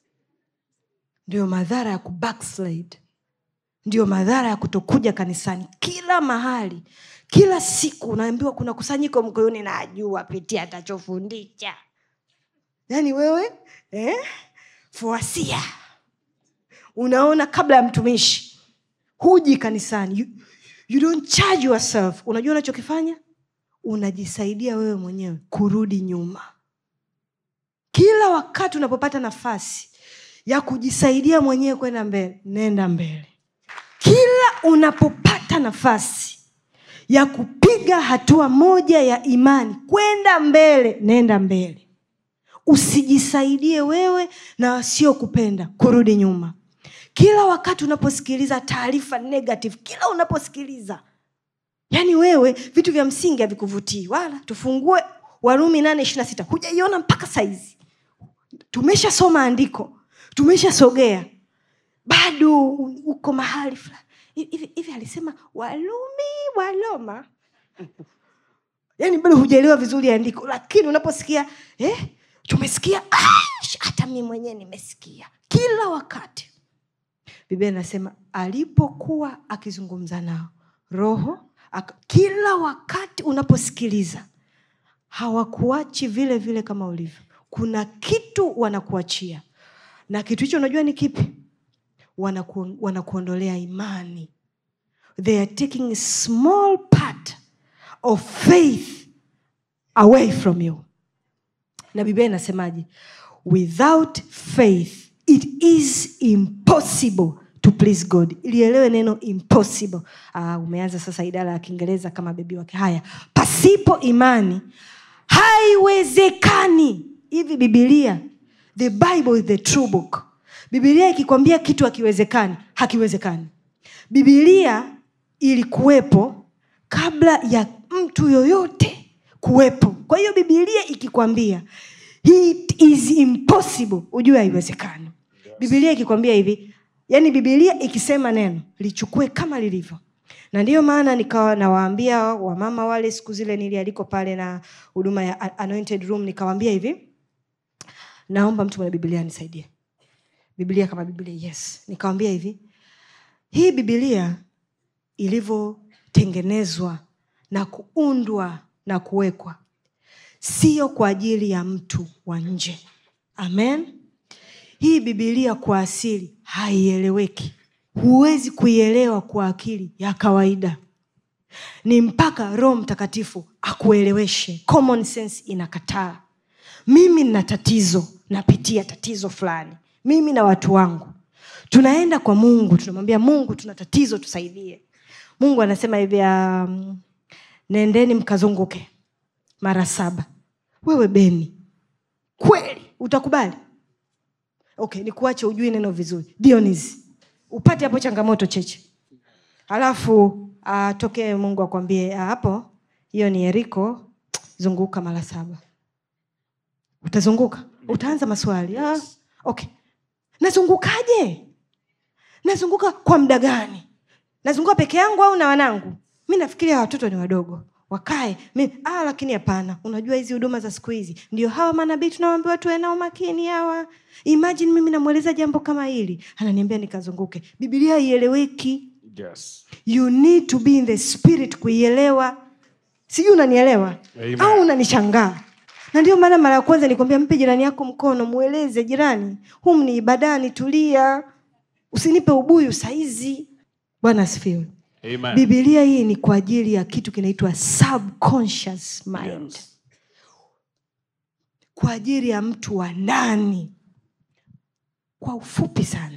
Ndio madhara ya kubackslide. Ndio madhara ya kutokuja kanisani. Kila mahali, kila siku unaambiwa kuna kusanyiko Mkoyoni na ajua pitia atachofundisha. Yaani wewe eh fuasia. Unaona kabla ya mtumishi. Huji kanisani. You, you don't charge yourself. Unajua unachokifanya? Unajisaidia wewe mwenyewe kurudi nyuma. Kila wakati unapopata nafasi ya kujisaidia mwenyewe kwenda mbele, nenda mbele. Kila unapopata nafasi ya kupiga hatua moja ya imani kwenda mbele, nenda mbele. Usijisaidie wewe na sio kupenda kurudi nyuma. Kila wakati unaposikiliza taarifa negative, kila unaposikiliza, yani wewe vitu vya msingi havikuvutii wala. Tufungue Warumi nane ishirini na sita. Hujaiona mpaka saizi. Tumesha soma andiko, tumesha sogea, bado uko mahali fulani. Hivi hivi alisema Walumi Waloma. Yaani bado hujaelewa vizuri andiko, lakini unaposikia eh tumesikia, hata mimi mwenyewe nimesikia. Kila wakati Biblia inasema alipokuwa akizungumza nao Roho aka, kila wakati unaposikiliza hawakuachi vile vile kama ulivyo. Kuna kitu wanakuachia. Na kitu hicho unajua ni kipi? Wanaku, wanakuondolea imani. They are taking a small part of faith away from you. Na Biblia inasemaje? Without faith it is impossible to please God. Ilielewe neno impossible. Ah, umeanza sasa idara ya Kiingereza kama bebi wake. Haya, pasipo imani haiwezekani. Hivi Biblia, the Bible is the true book. Biblia ikikwambia kitu hakiwezekani, hakiwezekani. Biblia ilikuwepo kabla ya mtu yoyote kuwepo. Kwa hiyo Biblia ikikwambia it is impossible, ujue haiwezekani. Biblia ikikwambia hivi, yani Biblia ikisema neno, lichukue kama lilivyo. Na ndiyo maana nikawa nawaambia wamama wale siku zile nilialiko pale na huduma ya Anointed Room, nikawaambia hivi, naomba mtu mwenye Biblia anisaidie. Biblia kama Biblia, yes. Nikawaambia hivi, hii Biblia ilivyotengenezwa na kuundwa na kuwekwa, sio kwa ajili ya mtu wa nje. Amen. Hii Biblia kwa asili haieleweki. Huwezi kuielewa kwa akili ya kawaida. Ni mpaka Roho Mtakatifu akueleweshe. Common sense inakataa. Mimi nina tatizo, napitia tatizo fulani. Mimi na watu wangu tunaenda kwa Mungu, tunamwambia Mungu tuna tatizo, tusaidie. Mungu anasema hivi, um, nendeni mkazunguke mara saba. Wewe Beni, kweli utakubali? Okay, nikuache ujui neno vizuri. Dionisi. Upate hapo changamoto cheche. Alafu atokee uh, Mungu akwambie hapo hiyo ni Yeriko, zunguka mara saba. Utazunguka? Utaanza maswali. Ah, okay. Nazungukaje? Nazunguka kwa muda gani? Nazunguka peke yangu au na wanangu? Mimi nafikiria watoto ni wadogo. Wakae. Mimi ah lakini hapana. Unajua hizi huduma za siku hizi ndio hawa manabii tunawaambiwa tuwe nao makini hawa. Imagine mimi namueleza jambo kama hili, ananiambia nikazunguke. Biblia ieleweki. Yes. You need to be in the spirit kuielewa. Sijui unanielewa? Amen. Au unanishangaa? Na ndio maana mara ya kwanza nikwambia mpe jirani yako mkono, mueleze jirani, hum ni ibadani, tulia. Usinipe ubuyu saizi. Bwana asifiwe. Amen. Biblia hii ni kwa ajili ya kitu kinaitwa subconscious mind. Yes. Kwa ajili ya mtu wa ndani. Kwa ufupi sana.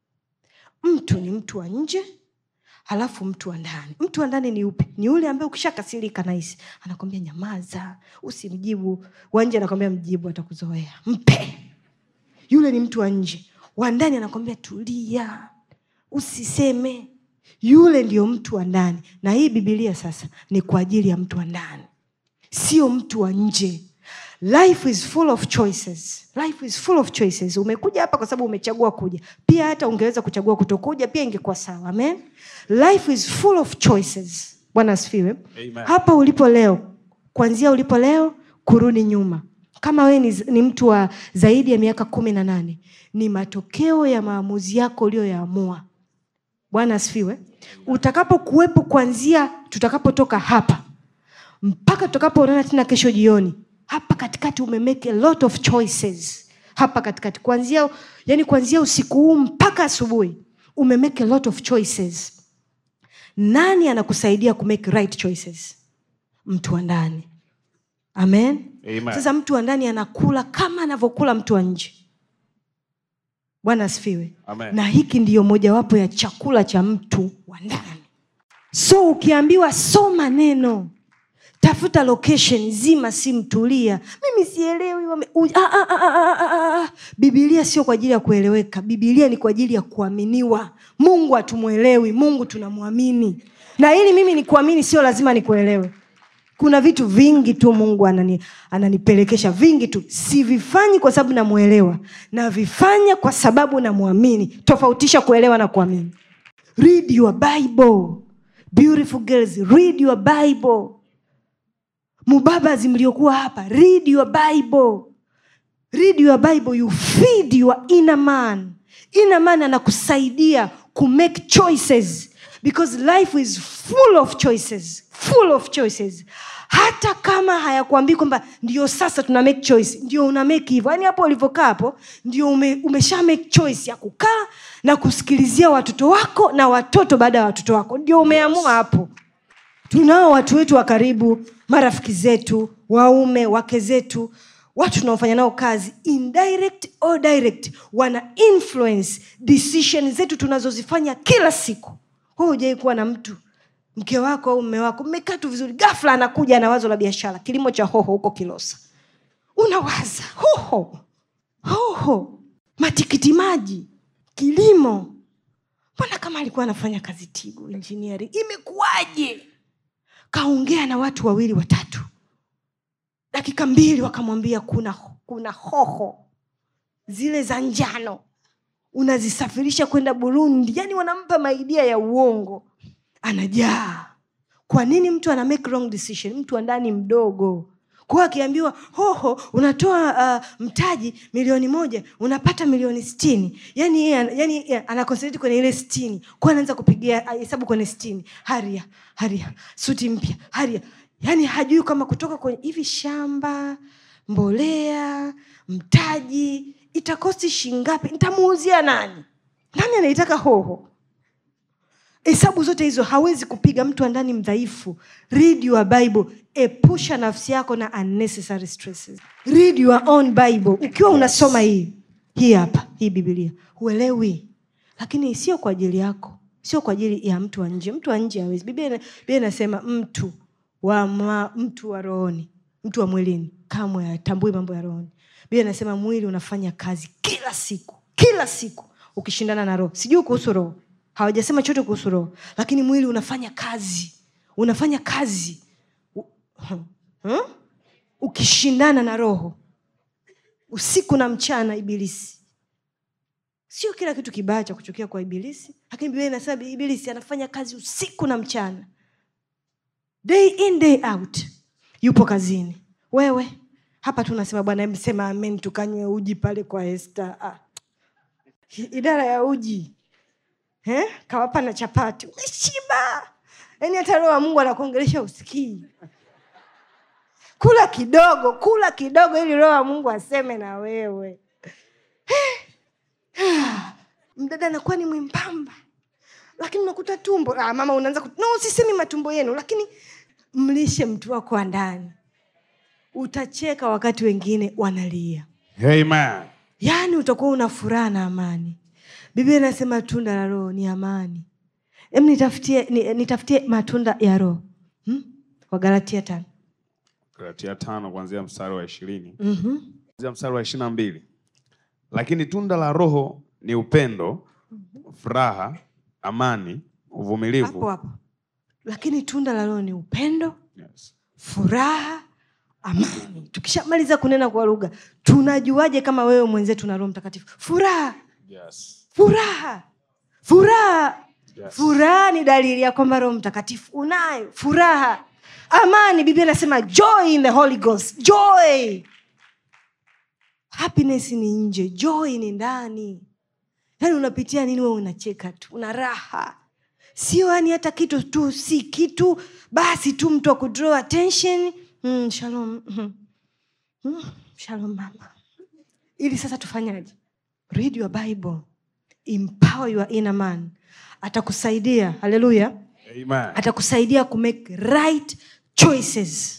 Mtu ni mtu wa nje, halafu mtu wa ndani. Mtu wa ndani ni upi? Ni yule ambaye ukishakasirika naisi anakwambia nyamaza, usimjibu. Wa nje anakwambia mjibu, atakuzoea. Mpe. Yule ni mtu wa nje. Wa ndani anakwambia tulia, usiseme. Yule ndio mtu wa ndani. Na hii Biblia sasa ni kwa ajili ya mtu wa ndani, sio mtu wa nje. Life is full of choices. Life is full of choices. Umekuja hapa kwa sababu umechagua kuja. Pia hata ungeweza kuchagua kutokuja, pia ingekuwa sawa. Amen. Life is full of choices. Bwana asifiwe. Hapa ulipo leo, kuanzia ulipo leo kurudi nyuma. Kama wewe ni, ni mtu wa zaidi ya miaka kumi na nane, ni matokeo ya maamuzi yako uliyoyaamua. Bwana asifiwe. Utakapo kuwepo kuanzia tutakapotoka hapa mpaka tutakapoonana tena kesho jioni, hapa katikati umemake a lot of choices. Hapa katikati kuanzia yani kuanzia usiku huu mpaka asubuhi umemake a lot of choices. Nani anakusaidia kumake right choices? Mtu wa ndani. Amen. Amen. Sasa mtu wa ndani anakula kama anavyokula mtu wa nje. Bwana asifiwe. Amen. Na hiki ndiyo mojawapo ya chakula cha mtu wa ndani. So ukiambiwa soma neno, tafuta location, zima simu, tulia. Mimi sielewi wame... ah, ah, ah, ah, ah, ah. Biblia sio kwa ajili ya kueleweka. Biblia ni kwa ajili ya kuaminiwa. Mungu hatumuelewi, Mungu tunamwamini. Na ili mimi nikuamini sio lazima nikuelewe. Kuna vitu vingi tu Mungu anani, ananipelekesha vingi tu. Sivifanyi kwa sababu namuelewa, na vifanya kwa sababu namuamini. Tofautisha kuelewa na kuamini. Read your Bible. Beautiful girls, read your Bible. Mubabazi mliokuwa hapa, read your Bible. Read your Bible, you feed your inner man. Inner man anakusaidia ku make choices, because life is full of choices, full of choices. Hata kama hayakuambii kwamba ndio sasa tuna make choice, ndio una make hivyo. Yaani hapo ulivyokaa hapo ndio ume, umesha make choice ya kukaa na kusikilizia watoto wako na watoto baada ya watoto wako. Ndio umeamua hapo. Tunao watu wetu wa karibu, marafiki zetu, waume, wake zetu, watu tunaofanya nao kazi, indirect or direct, wana influence decisions zetu tunazozifanya kila siku. Wewe hujai kuwa na mtu, mke wako au mume wako, mmekaa tu vizuri, ghafla anakuja na wazo la biashara, kilimo cha hoho huko Kilosa. Unawaza, hoho, hoho, matikiti maji, kilimo. Mbona kama alikuwa anafanya kazi Tigo, engineering, imekuwaje? Kaongea na watu wawili watatu, dakika mbili wakamwambia kuna, kuna hoho zile za njano unazisafirisha kwenda Burundi. Yani wanampa maidia ya uongo. Anajaa. Kwa nini mtu ana make wrong decision? Mtu wa ndani mdogo. Kwa akiambiwa hoho unatoa uh, mtaji milioni moja, unapata milioni sitini. Yani yani anaconcentrate kwenye ile sitini. Kwa anaanza kupigia hesabu kwenye sitini. Haria, haria, suti mpya, haria. Yani hajui kama kutoka kwenye hivi shamba, mbolea, mtaji itakosti shingapi, nitamuuzia nani? Nani anaitaka hoho? Hesabu zote hizo hawezi kupiga. Mtu wa ndani mdhaifu. Read your Bible. Epusha nafsi yako na unnecessary stresses. Read your own Bible. Ukiwa unasoma hii, hii hapa, hii Biblia, huelewi. Lakini sio kwa ajili yako. Sio kwa ajili ya mtu wa nje. Mtu wa nje hawezi. Biblia inasema mtu wa ma, mtu wa rohoni, mtu wa mwilini kamwe hatambui mambo ya rohoni. Biblia inasema mwili unafanya kazi kila siku. kila siku ukishindana na roho. Sijui kuhusu roho, hawajasema chochote kuhusu roho, lakini mwili unafanya kazi, unafanya kazi hmm? ukishindana na roho usiku na mchana. Ibilisi sio kila kitu kibaya cha kuchukia kwa ibilisi, lakini Biblia inasema ibilisi anafanya kazi usiku na mchana, day in day out, yupo kazini. Wewe hapa tunasema Bwana msema amen, tukanywe uji pale kwa Esther. Ah. Idara ya uji. Eh? Kawapa na chapati. Umeshiba. Yaani hata roho wa Mungu anakuongelesha usikii. Kula kidogo, kula kidogo ili roho wa Mungu aseme na wewe. Mdada anakuwa ni mwembamba, lakini unakuta tumbo. Ah, mama unaanza kut... No, sisemi matumbo yenu, lakini mlishe mtu wako wa ndani. Utacheka wakati wengine wanalia. Amen. Yaani utakuwa una furaha na amani. Biblia inasema tunda la Roho ni amani. Hem, nitafutie nitafutie matunda ya Roho. Hmm? Kwa Galatia tano. Galatia tano kuanzia mstari wa ishirini. Mhm. Mm kuanzia mstari wa ishirini na mbili. Lakini tunda la Roho ni upendo, furaha, amani, uvumilivu. Hapo hapo. Lakini tunda la Roho ni upendo, yes, furaha, amani. Tukishamaliza kunena kwa lugha, tunajuaje kama wewe mwenzetu na Roho Mtakatifu? Furaha. Yes. Furaha. Furaha. Yes. Furaha ni dalili ya kwamba Roho Mtakatifu unayo. Furaha. Amani, Biblia inasema joy in the Holy Ghost. Joy. Happiness ni nje, joy ni ndani. Yaani unapitia nini wewe unacheka tu, una raha. Sio yani hata kitu tu si kitu, basi tu mtu akudraw attention. Mm, shalom. Mm, shalom mama. Ili sasa tufanyaje? Read your Bible. Empower your inner man. Atakusaidia. Hallelujah. Amen. Atakusaidia ku make right choices.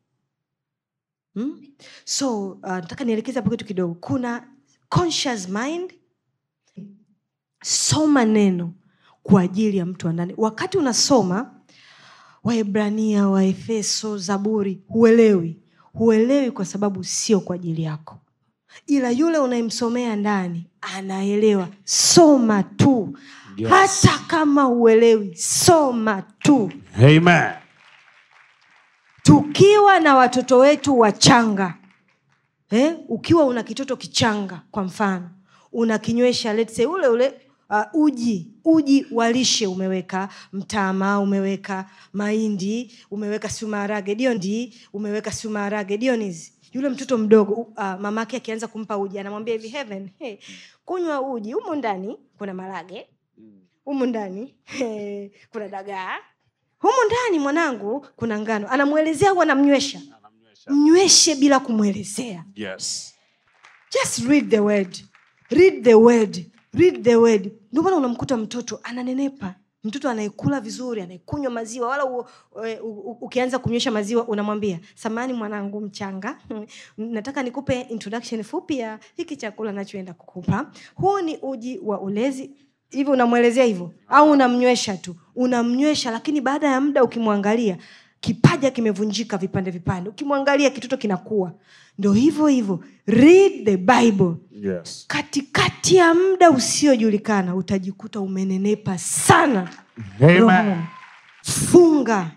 Hmm? So, uh, nataka nielekeze hapo kitu kidogo. Kuna conscious mind. Soma neno kwa ajili ya mtu wa ndani. Wakati unasoma Waebrania, Waefeso, Zaburi, huelewi. Huelewi kwa sababu sio kwa ajili yako. Ila yule unayemsomea ndani anaelewa. Soma tu. Yes. Hata kama huelewi, soma tu. Amen. Tukiwa na watoto wetu wachanga, eh, ukiwa una kitoto kichanga kwa mfano, unakinywesha let's say ule ule uh, uji, uji walishe, umeweka mtama, umeweka mahindi, umeweka sumarage, diondi, umeweka sumarage, dionizi. Yule mtoto mdogo uh, mamake akianza kumpa uji anamwambia hivi, Heaven, hey, kunywa uji, humu ndani kuna marage, humu ndani hey, kuna dagaa, humu ndani mwanangu kuna ngano. Anamuelezea au anamnywesha? Mnyweshe bila kumuelezea. Yes. Just read the word. Read the word. Read the word. Ndio maana unamkuta mtoto ananenepa. Mtoto anayekula vizuri, anayekunywa maziwa, wala u, u, u, ukianza kunywesha maziwa unamwambia, "Samani mwanangu mchanga, nataka nikupe introduction fupi ya hiki chakula ninachoenda kukupa. Huu ni uji wa ulezi." Hivyo unamuelezea hivyo au unamnywesha tu? Unamnywesha, lakini baada ya muda ukimwangalia kipaja kimevunjika vipande vipande. Ukimwangalia kitoto kinakuwa. Ndio hivyo hivyo. Read the Bible. Yes. Katikati ya muda usiojulikana utajikuta umenenepa sana. Amen. Funga.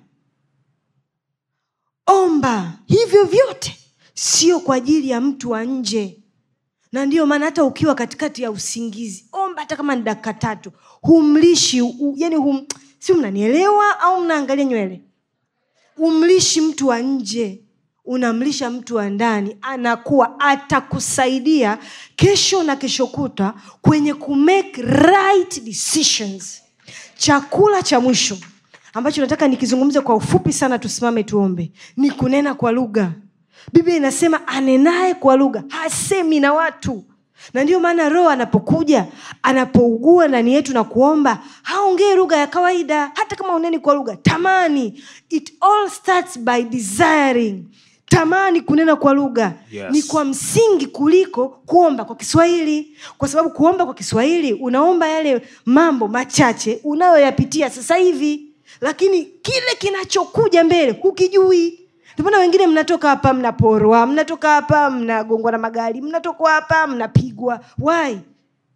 Omba. Hivyo vyote sio kwa ajili ya mtu wa nje. Na ndio maana hata ukiwa katikati ya usingizi, omba hata kama ni dakika tatu. Humlishi, u, yani hum, si mnanielewa au mnaangalia nywele? Umlishi mtu wa nje, unamlisha mtu wa ndani, anakuwa atakusaidia kesho na kesho kuta kwenye ku make right decisions. Chakula cha mwisho ambacho nataka nikizungumze kwa ufupi sana, tusimame tuombe, ni kunena kwa lugha. Biblia inasema anenaye kwa lugha hasemi na watu. Na ndio maana Roho anapokuja, anapougua ndani yetu na kuomba, haongei lugha ya kawaida. Hata kama uneni kwa lugha, tamani. It all starts by desiring. Tamani kunena kwa lugha. Yes. Ni kwa msingi kuliko kuomba kwa Kiswahili. Kwa sababu kuomba kwa Kiswahili, unaomba yale mambo machache unayoyapitia sasa hivi. Lakini kile kinachokuja mbele hukijui. Ndio maana wengine mnatoka hapa mnaporwa, mnatoka hapa mnagongwa na magari, mnatoka hapa mnapigwa. Why?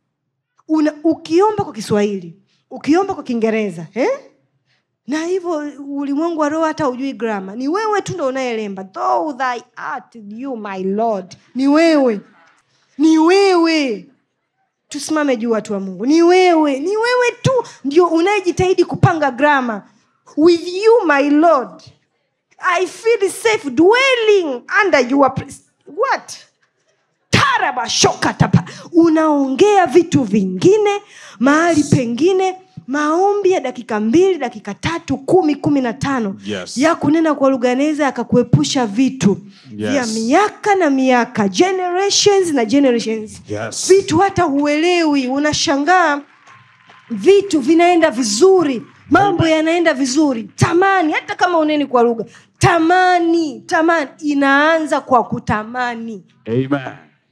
una, ukiomba kwa Kiswahili, ukiomba kwa Kiingereza, eh? Na hivyo ulimwengu wa roho hata hujui grammar. Ni wewe tu ndio unayelemba. Though thy art you my Lord. Ni wewe. Ni wewe. Tusimame juu watu wa Mungu. Ni wewe. Ni wewe tu ndio unayejitahidi kupanga grammar. With you my Lord, I feel safe dwelling under your presence. What? Taraba shoka tapa. Unaongea vitu vingine mahali pengine. Maombi ya dakika mbili, dakika tatu, kumi, kumi na tano. Yes. Ya kunena kwa lugha inaweza akakuepusha vitu. Yes. Ya miaka na miaka. Generations na generations. Yes. Vitu hata huelewi. Unashangaa vitu vinaenda vizuri. Mambo yanaenda vizuri. Tamani, hata kama uneni kwa lugha. Tamani, tamani. Inaanza kwa kutamani. Amen.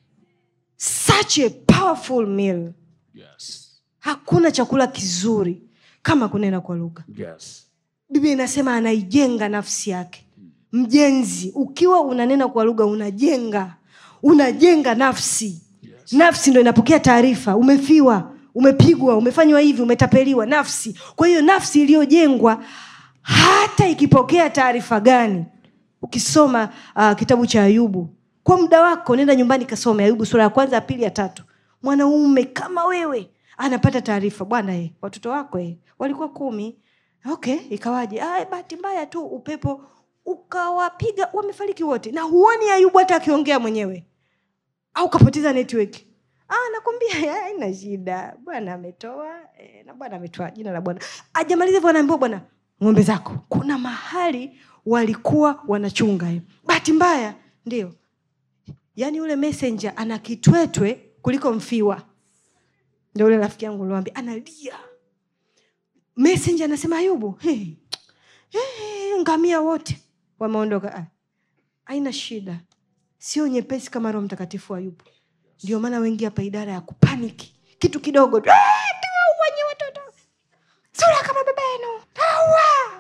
Such a powerful meal. Yes. Hakuna chakula kizuri kama kunena kwa lugha. Yes. Biblia inasema anaijenga nafsi yake. Mjenzi, ukiwa unanena kwa lugha unajenga. Unajenga nafsi. Yes. Nafsi ndio inapokea taarifa. Umefiwa, umepigwa, umefanywa hivi, umetapeliwa. Nafsi. Kwa hiyo nafsi iliyojengwa hata ikipokea taarifa gani. Ukisoma uh, kitabu cha Ayubu, kwa muda wako nenda nyumbani kasome Ayubu sura ya kwanza, ya pili, ya tatu. Mwanaume kama wewe anapata taarifa, bwana eh watoto wako eh walikuwa kumi. Okay, ikawaje? Ah, bahati mbaya tu upepo ukawapiga, wamefariki wote. Na huoni Ayubu hata akiongea mwenyewe. Au kapoteza network. Ah, nakwambia haina shida. Bwana ametoa eh, na Bwana ametoa, jina la Bwana. Ajamalize Bwana ambao bwana ng'ombe zako. Kuna mahali walikuwa wanachunga eh. Bahati mbaya ndio. Yaani yule messenger ana kitwetwe kuliko mfiwa. Ndio yule rafiki yangu nilimwambia analia. Messenger anasema Ayubu, hey, hey, ngamia wote wameondoka. Ah, haina shida. Sio nyepesi kama Roho Mtakatifu wa Ayubu. Ndio maana wengi hapa idara ya kupaniki. Kitu kidogo tu. Ah, tuwaue watoto. Sura kama baba yenu. Hawa.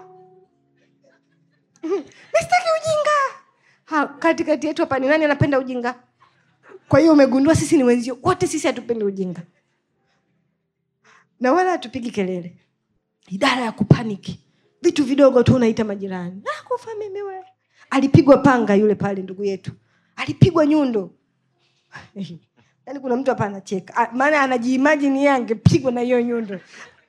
Mistaki ujinga. Ha, katikati yetu hapa ni nani anapenda ujinga? Kwa hiyo umegundua sisi ni wenzio. Wote sisi hatupendi ujinga. Na wala hatupigi kelele. Idara ya kupaniki. Vitu vidogo tu unaita majirani. Ah, kufa mimi wewe. Alipigwa panga yule pale ndugu yetu. Alipigwa nyundo. Yaani kuna mtu hapa anacheka. Maana anajiimagine yeye angepigwa na hiyo nyundo.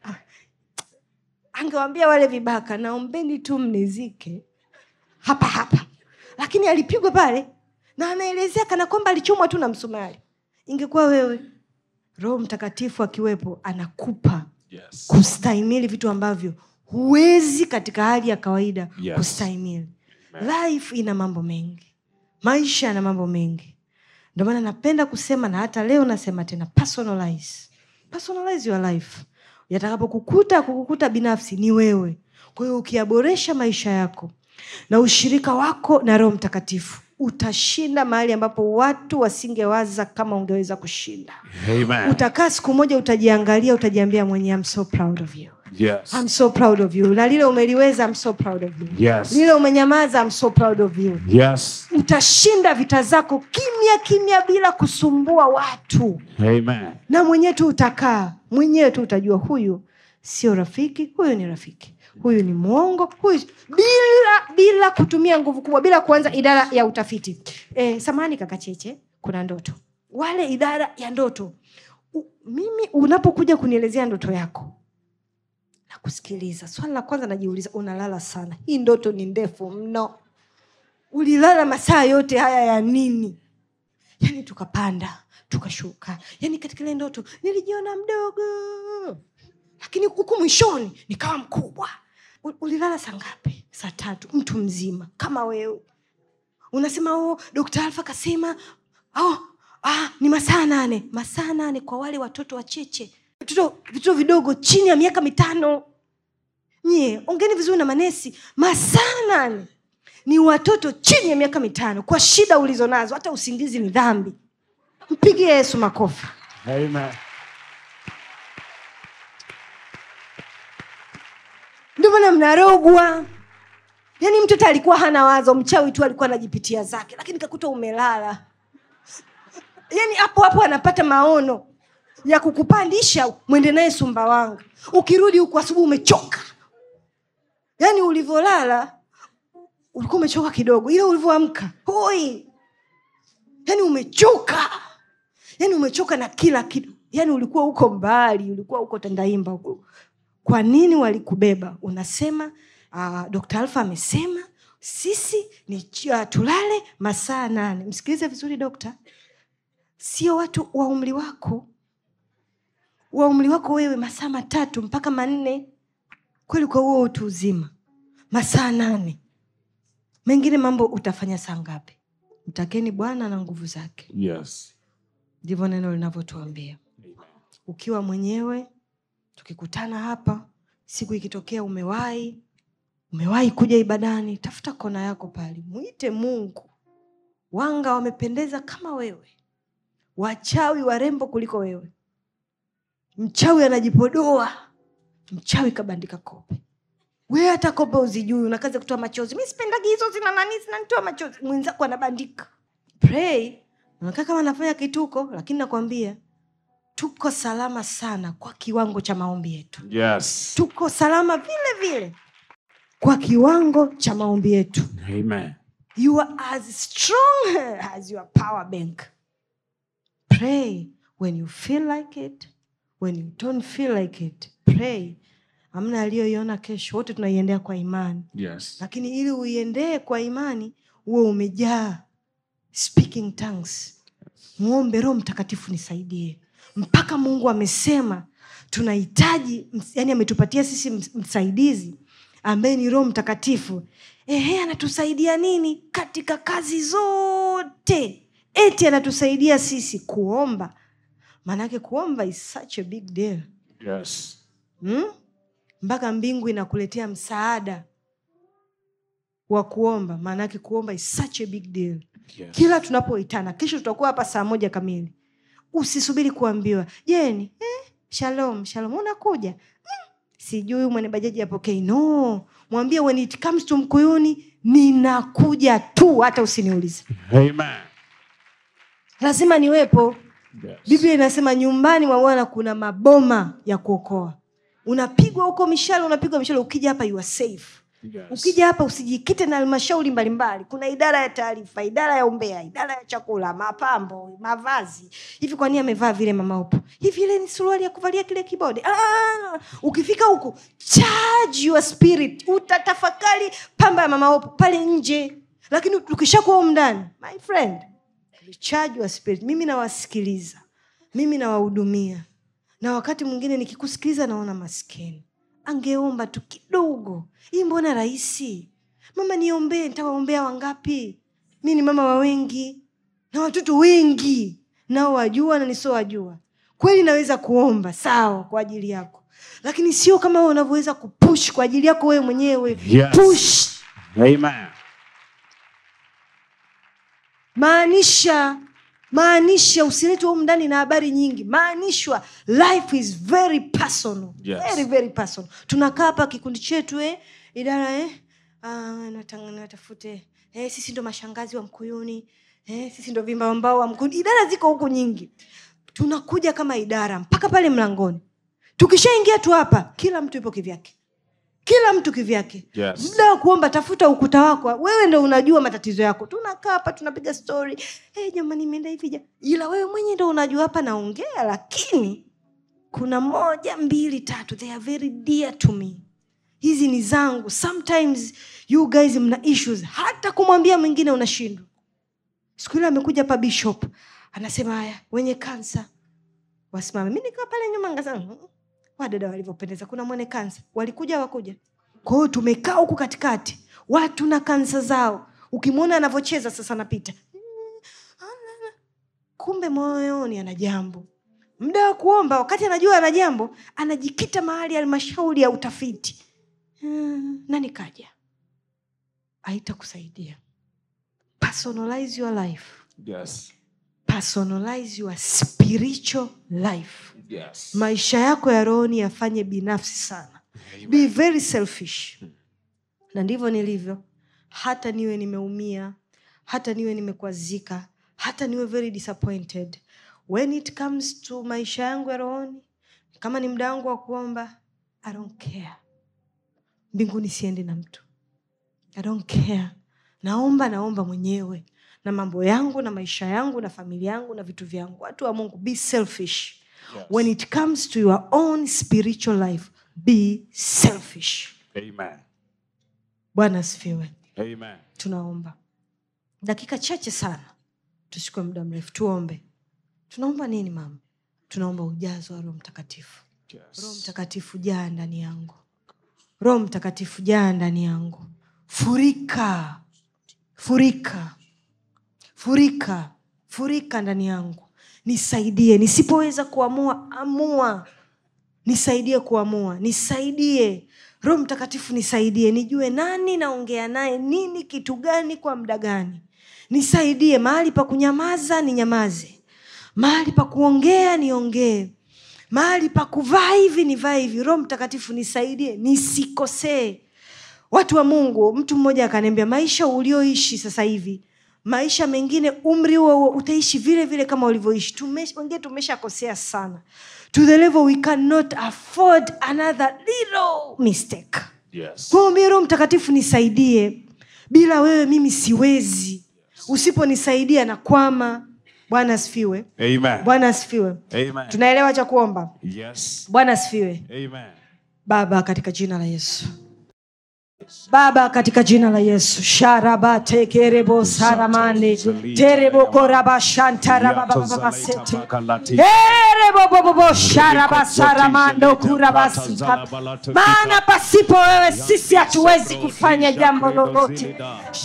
Angewaambia wale vibaka, naombeni tu mnizike hapa hapa. Lakini alipigwa pale na anaelezea kana kwamba alichomwa tu na msumari. Ingekuwa wewe, Roho Mtakatifu akiwepo anakupa yes. kustahimili vitu ambavyo huwezi katika hali ya kawaida yes. kustahimili. Life ina mambo mengi. Maisha yana mambo mengi. Ndio maana napenda kusema, na hata leo nasema tena, personalize. Personalize your life. Yatakapokukuta kukukuta binafsi ni wewe. Kwa hiyo ukiyaboresha maisha yako na ushirika wako na Roho Mtakatifu, utashinda mahali ambapo watu wasingewaza kama ungeweza kushinda. Amen. Utakaa siku moja utajiangalia, utajiambia mwenyewe, I'm so proud of you. Yes. I'm so proud of you. Na lile umeliweza, I'm so proud of you. Yes. Lile umenyamaza, I'm so proud of you. Yes. Utashinda vita zako kimya kimya bila kusumbua watu. Amen. Na mwenyewe tu utakaa, mwenyewe tu utajua huyu sio rafiki, huyu ni rafiki. Huyu ni mwongo, huyu bila bila kutumia nguvu kubwa, bila kuanza idara ya utafiti. Eh, samahani kaka Cheche, kuna ndoto. Wale idara ya ndoto. U, mimi unapokuja kunielezea ndoto yako, na kusikiliza. Swali la kwanza najiuliza, unalala sana. Hii ndoto ni ndefu mno. Ulilala masaa yote haya ya nini? Yaani tukapanda, tukashuka. Yaani katika ile ndoto nilijiona mdogo. Lakini huku mwishoni nikawa mkubwa. Ulilala saa ngapi? Saa tatu. Mtu mzima kama wewe. Unasema oh, Dokta Alfa kasema oh, ah, ni masaa nane. Masaa nane kwa wale watoto wacheche. Watoto watoto vidogo chini ya miaka mitano. Nye, ongeni vizuri na manesi. Masaa nane ni watoto chini ya miaka mitano. Kwa shida ulizonazo, hata usingizi ni dhambi. Mpigie Yesu makofi. Amen. Ndio maana mnarogwa. Yaani mtoto alikuwa hana wazo, mchawi tu alikuwa anajipitia zake, lakini kakuta umelala. Yaani hapo hapo anapata maono. ya kukupandisha mwende naye Sumbawanga. Ukirudi huko asubuhi umechoka. Yaani ulivolala ulikuwa umechoka kidogo, ila ulivoamka hoi, yaani umechoka. Yaani umechoka na kila kitu. Yaani ulikuwa huko mbali, ulikuwa huko Tandaimba huko. Kwa nini walikubeba? Unasema uh, Doctor Alpha amesema sisi ni uh, tulale masaa nane. Msikilize vizuri dokta. Sio watu wa umri wako. Wa umri wako wewe masaa matatu mpaka manne. Kweli kwa huo utu uzima. Masaa nane. Mengine mambo utafanya saa ngapi? Mtakeni Bwana na nguvu zake. Yes. Ndivyo neno linavyotuambia. Ukiwa mwenyewe, tukikutana hapa, siku ikitokea umewahi, umewahi kuja ibadani, tafuta kona yako pale. Muite Mungu. Wanga wamependeza kama wewe. Wachawi warembo kuliko wewe. Mchawi anajipodoa. Mchawi kabandika kope. Wewe hata kope uzijui, unakaza kutoa machozi. Mimi sipendagi hizo zina nani zinanitoa machozi. Mwenzako anabandika. Pray. Unakaa kama anafanya kituko, lakini nakwambia tuko salama sana kwa kiwango cha maombi yetu. Yes. Tuko salama vile vile kwa kiwango cha maombi yetu. Amen. You are as strong as your power bank. Pray when you feel like it. When you don't feel like it, pray. Hamna aliyoiona kesho, wote tunaiendea kwa imani. Yes. Lakini ili uiendee kwa imani, uwe umejaa speaking tongues. Muombe Roho Mtakatifu nisaidie. Mpaka Mungu amesema tunahitaji, yani ametupatia sisi msaidizi ambaye ni Roho Mtakatifu. Ehe, anatusaidia nini? Katika kazi zote. Eti anatusaidia sisi kuomba. Manake kuomba is such a big deal. Yes. Hmm? Mpaka mbingu inakuletea msaada wa kuomba. Manake kuomba is such a big deal. Yes. Kila tunapoitana, kesho tutakuwa hapa saa moja kamili. Usisubiri kuambiwa, Jeni, eh, shalom, shalom, unakuja? Hmm, sijui mwenye bajaji apokei. No, mwambie when it comes to Mkuyuni, ninakuja tu, hata usiniulize. Amen. Lazima niwepo. Yes. Biblia inasema nyumbani mwa Bwana kuna maboma ya kuokoa. Unapigwa huko mishale, unapigwa mishale, ukija hapa you are safe. Yes. Ukija hapa usijikite na halmashauri mbalimbali. Kuna idara ya taarifa, idara ya umbea, idara ya chakula, mapambo, mavazi. Hivi kwa nini amevaa vile mama upo? Hivi ile ni suruali ya kuvalia kile kibodi. Ah, ukifika huko charge your spirit. Utatafakari pamba ya mama upo pale nje. Lakini ukishakuwa ndani, my friend, charge your spirit. Mimi nawasikiliza. Mimi nawahudumia. Na wakati mwingine nikikusikiliza naona maskini. Angeomba tu kidogo. Hii mbona rahisi? Mama niombee, nitawaombea wangapi? Mimi ni mama wa wengi. Na watoto wengi. Nao wajua na nisio wajua. Kweli naweza kuomba, sawa, kwa ajili yako. Lakini sio kama wewe unavyoweza kupush kwa ajili yako wewe mwenyewe. Yes. Push. Amen. Maanisha, maanisha usilete huko ndani na habari nyingi. Maanishwa life is very personal. Yes. Very very personal. Tunakaa hapa kikundi chetu eh idara eh ah natafute eh sisi ndo mashangazi wa Mkuyuni, eh sisi ndo vimba ambao wa Mkuyuni. Idara ziko huko nyingi. Tunakuja kama idara mpaka pale mlangoni. Tukishaingia tu hapa kila mtu yupo kivyake. Kila mtu kivyake. Yes. Muda wa kuomba tafuta ukuta wako. Wewe ndio unajua matatizo yako. Tunakaa hapa tunapiga story. Eh hey, jamani nimeenda hivi. Ila wewe mwenyewe ndio unajua hapa naongea, lakini kuna moja mbili tatu they are very dear to me. Hizi ni zangu. Sometimes you guys mna issues. Hata kumwambia mwingine unashindwa. Siku ile amekuja hapa bishop. Anasema haya, wenye kansa wasimame. Mimi nikaa pale nyuma ngasema wadada walivyopendeza, kuna mwenye kansa. Walikuja wakuja. Kwa hiyo tumekaa huku katikati. Watu na kansa zao. Ukimwona anavyocheza sasa napita. Kumbe moyoni ana jambo. Muda wa kuomba wakati anajua ana jambo, anajikita mahali halmashauri ya utafiti. Hmm, nani kaja? Haitakusaidia. Personalize your life. Yes. Personalize your spiritual life. Yes. Maisha yako ya roho yafanye binafsi sana. Amen. Be very selfish. Na ndivyo nilivyo. Hata niwe nimeumia, hata niwe nimekwazika, hata niwe very disappointed. When it comes to maisha yangu ya rohoni, kama ni muda wangu wa kuomba, I don't care. Mbinguni siende na mtu. I don't care. Naomba naomba mwenyewe na mambo yangu na maisha yangu na familia yangu na vitu vyangu. Watu wa Mungu, be selfish. Yes. When it comes to your own spiritual life, be selfish. Amen. Bwana asifiwe. Amen. Tunaomba. Dakika chache sana. Tusikue muda mrefu. Tuombe. Tunaomba nini mama? Tunaomba ujazo wa Roho Mtakatifu. Yes. Roho Mtakatifu jaa ndani yangu. Roho Mtakatifu jaa ndani yangu. Furika. Furika. Furika. Furika ndani yangu. Nisaidie. Nisipoweza kuamua, amua. Nisaidie kuamua. Nisaidie. Roho Mtakatifu nisaidie. Nijue nani naongea naye, nini, kitu gani, kwa muda gani. Nisaidie. Mahali pa kunyamaza ninyamaze. Mahali pa kuongea niongee. Mahali pa kuvaa hivi nivae hivi. Roho Mtakatifu nisaidie nisikosee. Watu wa Mungu, mtu mmoja akaniambia, maisha ulioishi sasa hivi, maisha mengine umri huo utaishi vile vile kama ulivyoishi. Tumesha wengine tumeshakosea sana. To the level we cannot afford another little mistake. Yes. Kwa hiyo Roho Mtakatifu nisaidie. Bila wewe mimi siwezi. Yes. Usiponisaidia na kwama. Bwana asifiwe. Amen. Bwana asifiwe. Amen. Tunaelewa cha kuomba? Yes. Bwana asifiwe. Amen. Baba katika jina la Yesu. Baba katika jina la Yesu. Sharaba tekerebo saramande terebo koraba shantara baba baba sete erebo bobo bo sharaba saramando kurabasi. Maana pasipo wewe sisi hatuwezi kufanya jambo lolote.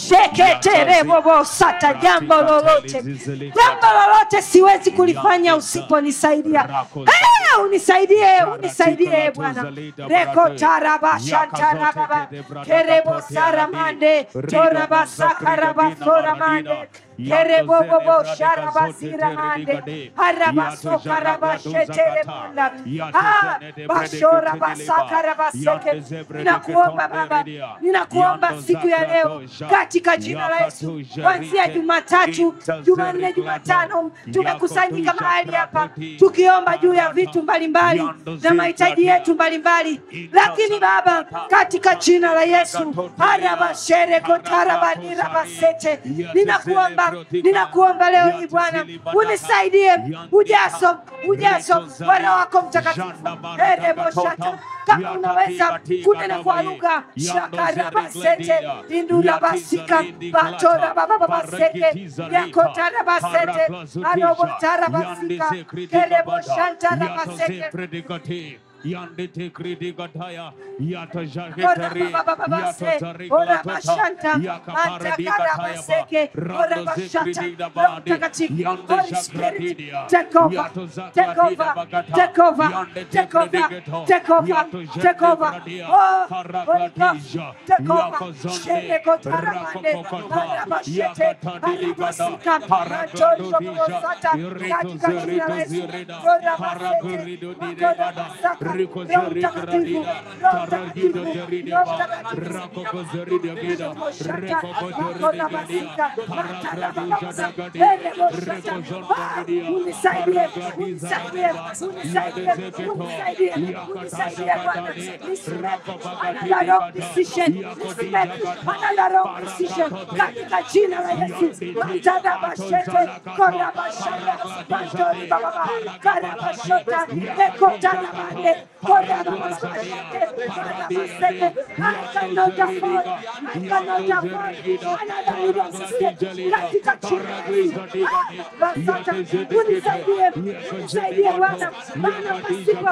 Sheketerebo bo sata jambo lolote. Jambo lolote siwezi kulifanya usiponisaidia. Eh, unisaidie, unisaidie Bwana. Reko taraba shantara baba Kerebo saramande toraba sakaraba soramande kerebo bobo sharaba siramande haraba sokaraba shetere bunda ah bashora basakaraba seke. Ninakuomba Baba, ninakuomba siku ya leo katika jina la Yesu, kuanzia Jumatatu, Jumanne, Jumatano tumekusanyika mahali hapa tukiomba juu ya vitu mbalimbali na mahitaji yetu mbalimbali, lakini Baba katika jina la Yesu haraba shere kotaraba niraba sete, ninakuomba ninakuomba leo hii Bwana unisaidie ujazo ujazo wa Roho wako Mtakatifu. Erebo shata, kama unaweza kunena kwa lugha shakaraba sete indula basika batora baba baba sete yakotara basete arobo taraba sika erebo shanta raba sete Yande te kredi gataya yato jagetari yato tari gatota yakapara di gataya ba rando zekredi da bandi yande jagradidia yato zakradi da bagata yande te kredi gato yato jagradidia karagadija yako zonde rakokokota yakata di gata karagadodija irito zerito zirida karagurido di gada Rico Zeri Gradina, Taragido Derida, Raco Zerida Gida, Reco Derida, Paragradu Jadagadia, Reco Zondaria, Paragradiza, Yadezeketo, Yakatazakatani, Raco Bagatia, another decision katika jina la Yesu. Matada bashete korabashara batori baba karabashota ekotana bande korabashara korabashara akanoja for akanoja for another decision katika jina la Yesu. Basata unisaidie unisaidie Bwana Bwana pasipo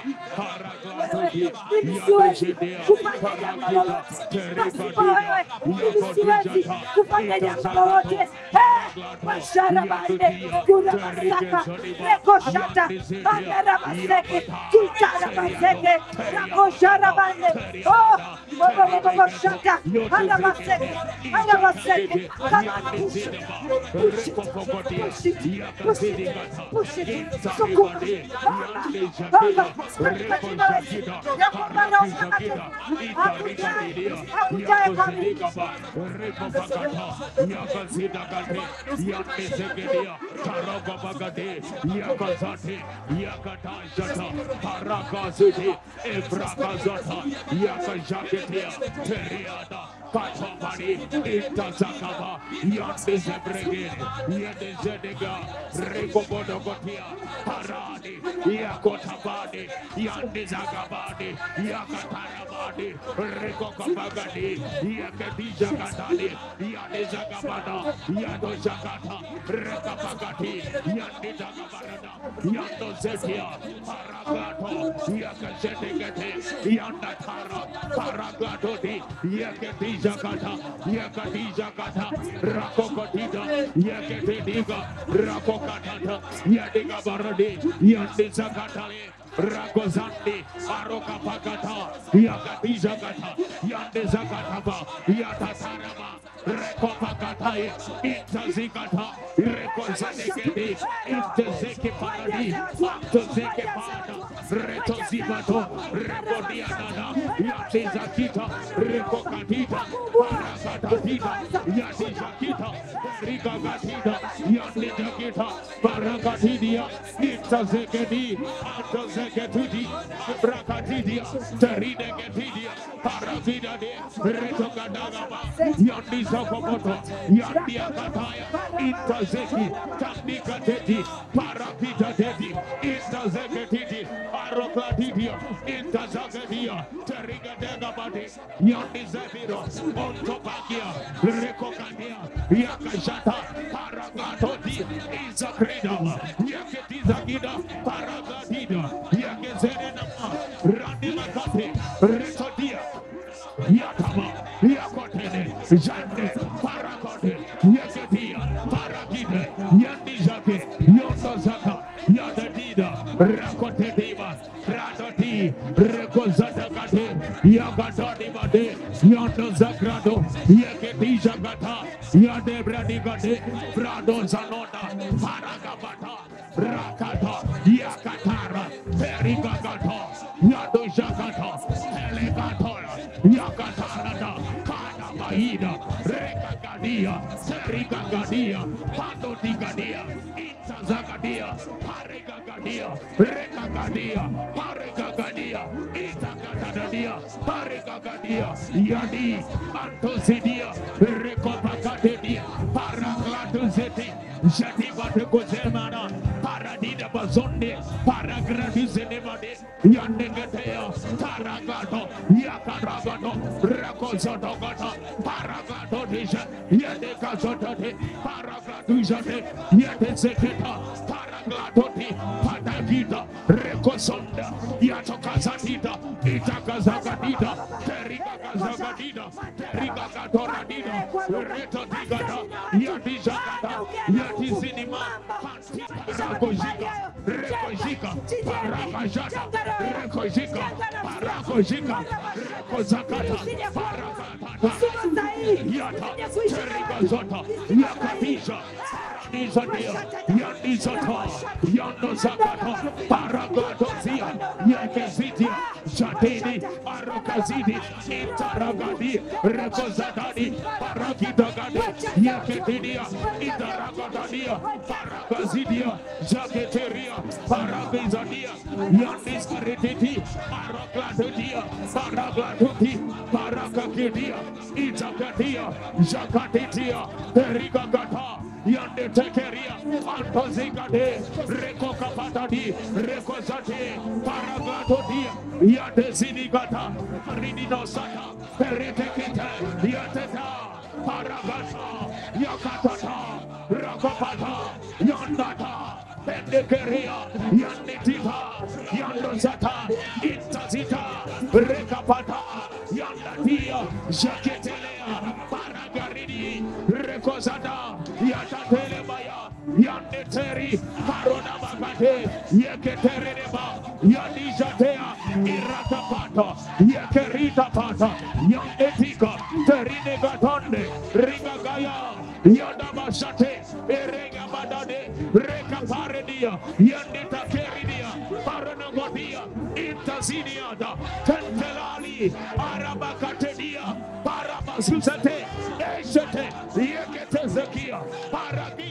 mimi siwezi kufanya jambo lolote pasipo wewe. Mimi siwezi kufanya jambo lolote. Bashara bande kura masaka reko shata bandera baseke tutara baseke reko shara bande oh baba baba shata anda baseke anda baseke kama push push push push soko baba baba ya baba unakata akuja akuja Yandi Segedia, Taraga Bagade, Yakazati, Yakatajata, Parakaziti, Ebrakazata, Yakajaketia, Teriada, Katabari, Intazakaba, Yandi Zebregede, Yandi Zedega, Rekobodogotia, Paradi, Yakotabadi, Yandi Zagabadi, Yakatarabadi, Rekokabagadi, Yakadijakatadi, Yandi Zagabada, Yado Zakata, Rekabagati, Yandi Zagabarada, Yando Zetia, Paragato, Yakazetegate, Yandatara, Paragatoti, Yakati Zakata, Yakati Zakata, Rakokotita, Yaketiga, Rakokatata, Yadiga Baradi, Yandi Zakatale, Rakozandi, Aroka Pakata, Yakati Zakata, Yandi Zakataba, Yatatarama, Rekopakatai, Intazikata, Rekozanegedi, Intazeke Paradi, Intazeke Pada, Retozibato, Rekodianada, Yatizakita, Rekokatita, Paragatita, Yatizakita, Rigagatita, Yandijakita, Paragatidia, Intazekedi, Antazeketudi, Abrakatidia, Teridegetidia, Paravida de Retokadagaba, Yandizakomoto, Yandiakataya, Intazeki, Tandikateti, Paravida dedi, Intazeketiti, Arokatidia, Intazakedia, Terigadegabadi, Yandizeviro, Ontopagia, Rekokadia, Yakashata, Paragatoti, Izakrida, Yaketizagida, Paragatida, Yakezenama, Randimakati, Retodia, Yakama, Yakotene, Jande, Parakote, Yaketia, Parakide, Yandizake, Yosazaka, Yadadida, Rakotediva, Radoti, Rekozadakate, Yagatodibade, Yondo Zagrado, Yaketija Gata, Yadebradigade, Brado Zanota, Paragabata, Rakata, Yakatara, Perigagata, Yado Jagata, Elegatora, Yakatarada, Kana Maida, Rekagadia, Serigagadia, Pando Digadia, Itazagadia, Paregagadia, Rekagadia, Paregagadia, Itagadadia, Paregagadia, Yadi, Antosidia, Rekopagadia, Paraglatuzeti, Jatibate Kozemana, Paradida Bazonde, Paragradizemade, Yandegatea, Paragato, Yakaragato, Rakosotogata, Paragato Disha, Yadekazotate, Paragatuzate, Yadezeketa, Paraglatoti, Patagita, Rekosonda, Yatokazatita, Itakazagadita, Terigakazagadita, Terigakatoradita, Retodigata, Yadizagata, Yatizinima, Rakojika, Rekojika, Parakajata, Rekojika, Parakojika, Rekozakata, Parakata, Yata, Terigazota, Yakadisha, Nizadia, Yanizata, Yanozakata, Paragatozia, Yakezitia, Jatini, Arakazidi, Intaragadi, Rekozadadi, Parakitagadi, Yaketidia, Intaragadadia, Paragazidia, Jaketeria, Paragizadia, Yaniskarititi, Paraglatodia, Paraglatuti, Parakakidia, Itakadia, Jakatitia, Perigagata, Yande Tekeria, Antozigade, Rekokapatadi, Rekozate, Paraglatodia, Yade Zinigata, Ridinosata, Peretekita, Yateta, Paragata, Yakatata, Rakopata, Yandata, Pendekeria, Yanditita, Yandozata, Intazita, Rekapata, Yandatia, Jaketelea, Paragaridi, Rekozada, Yatatelebaya, Yandeteri, Paronabagate, Yeketereneba, Yandijatea, Iratapata, Yekerita Pata, Yandetika, Terinegatonde, Rigagaya, Yadabashate, Erega Badade, Reka Paredia, Yandita Keridia, Paranagodia, Intaziniada, Tentelali, Arabakatedia, Parabasuzate, Eshete, Yeketezekia, Paragi.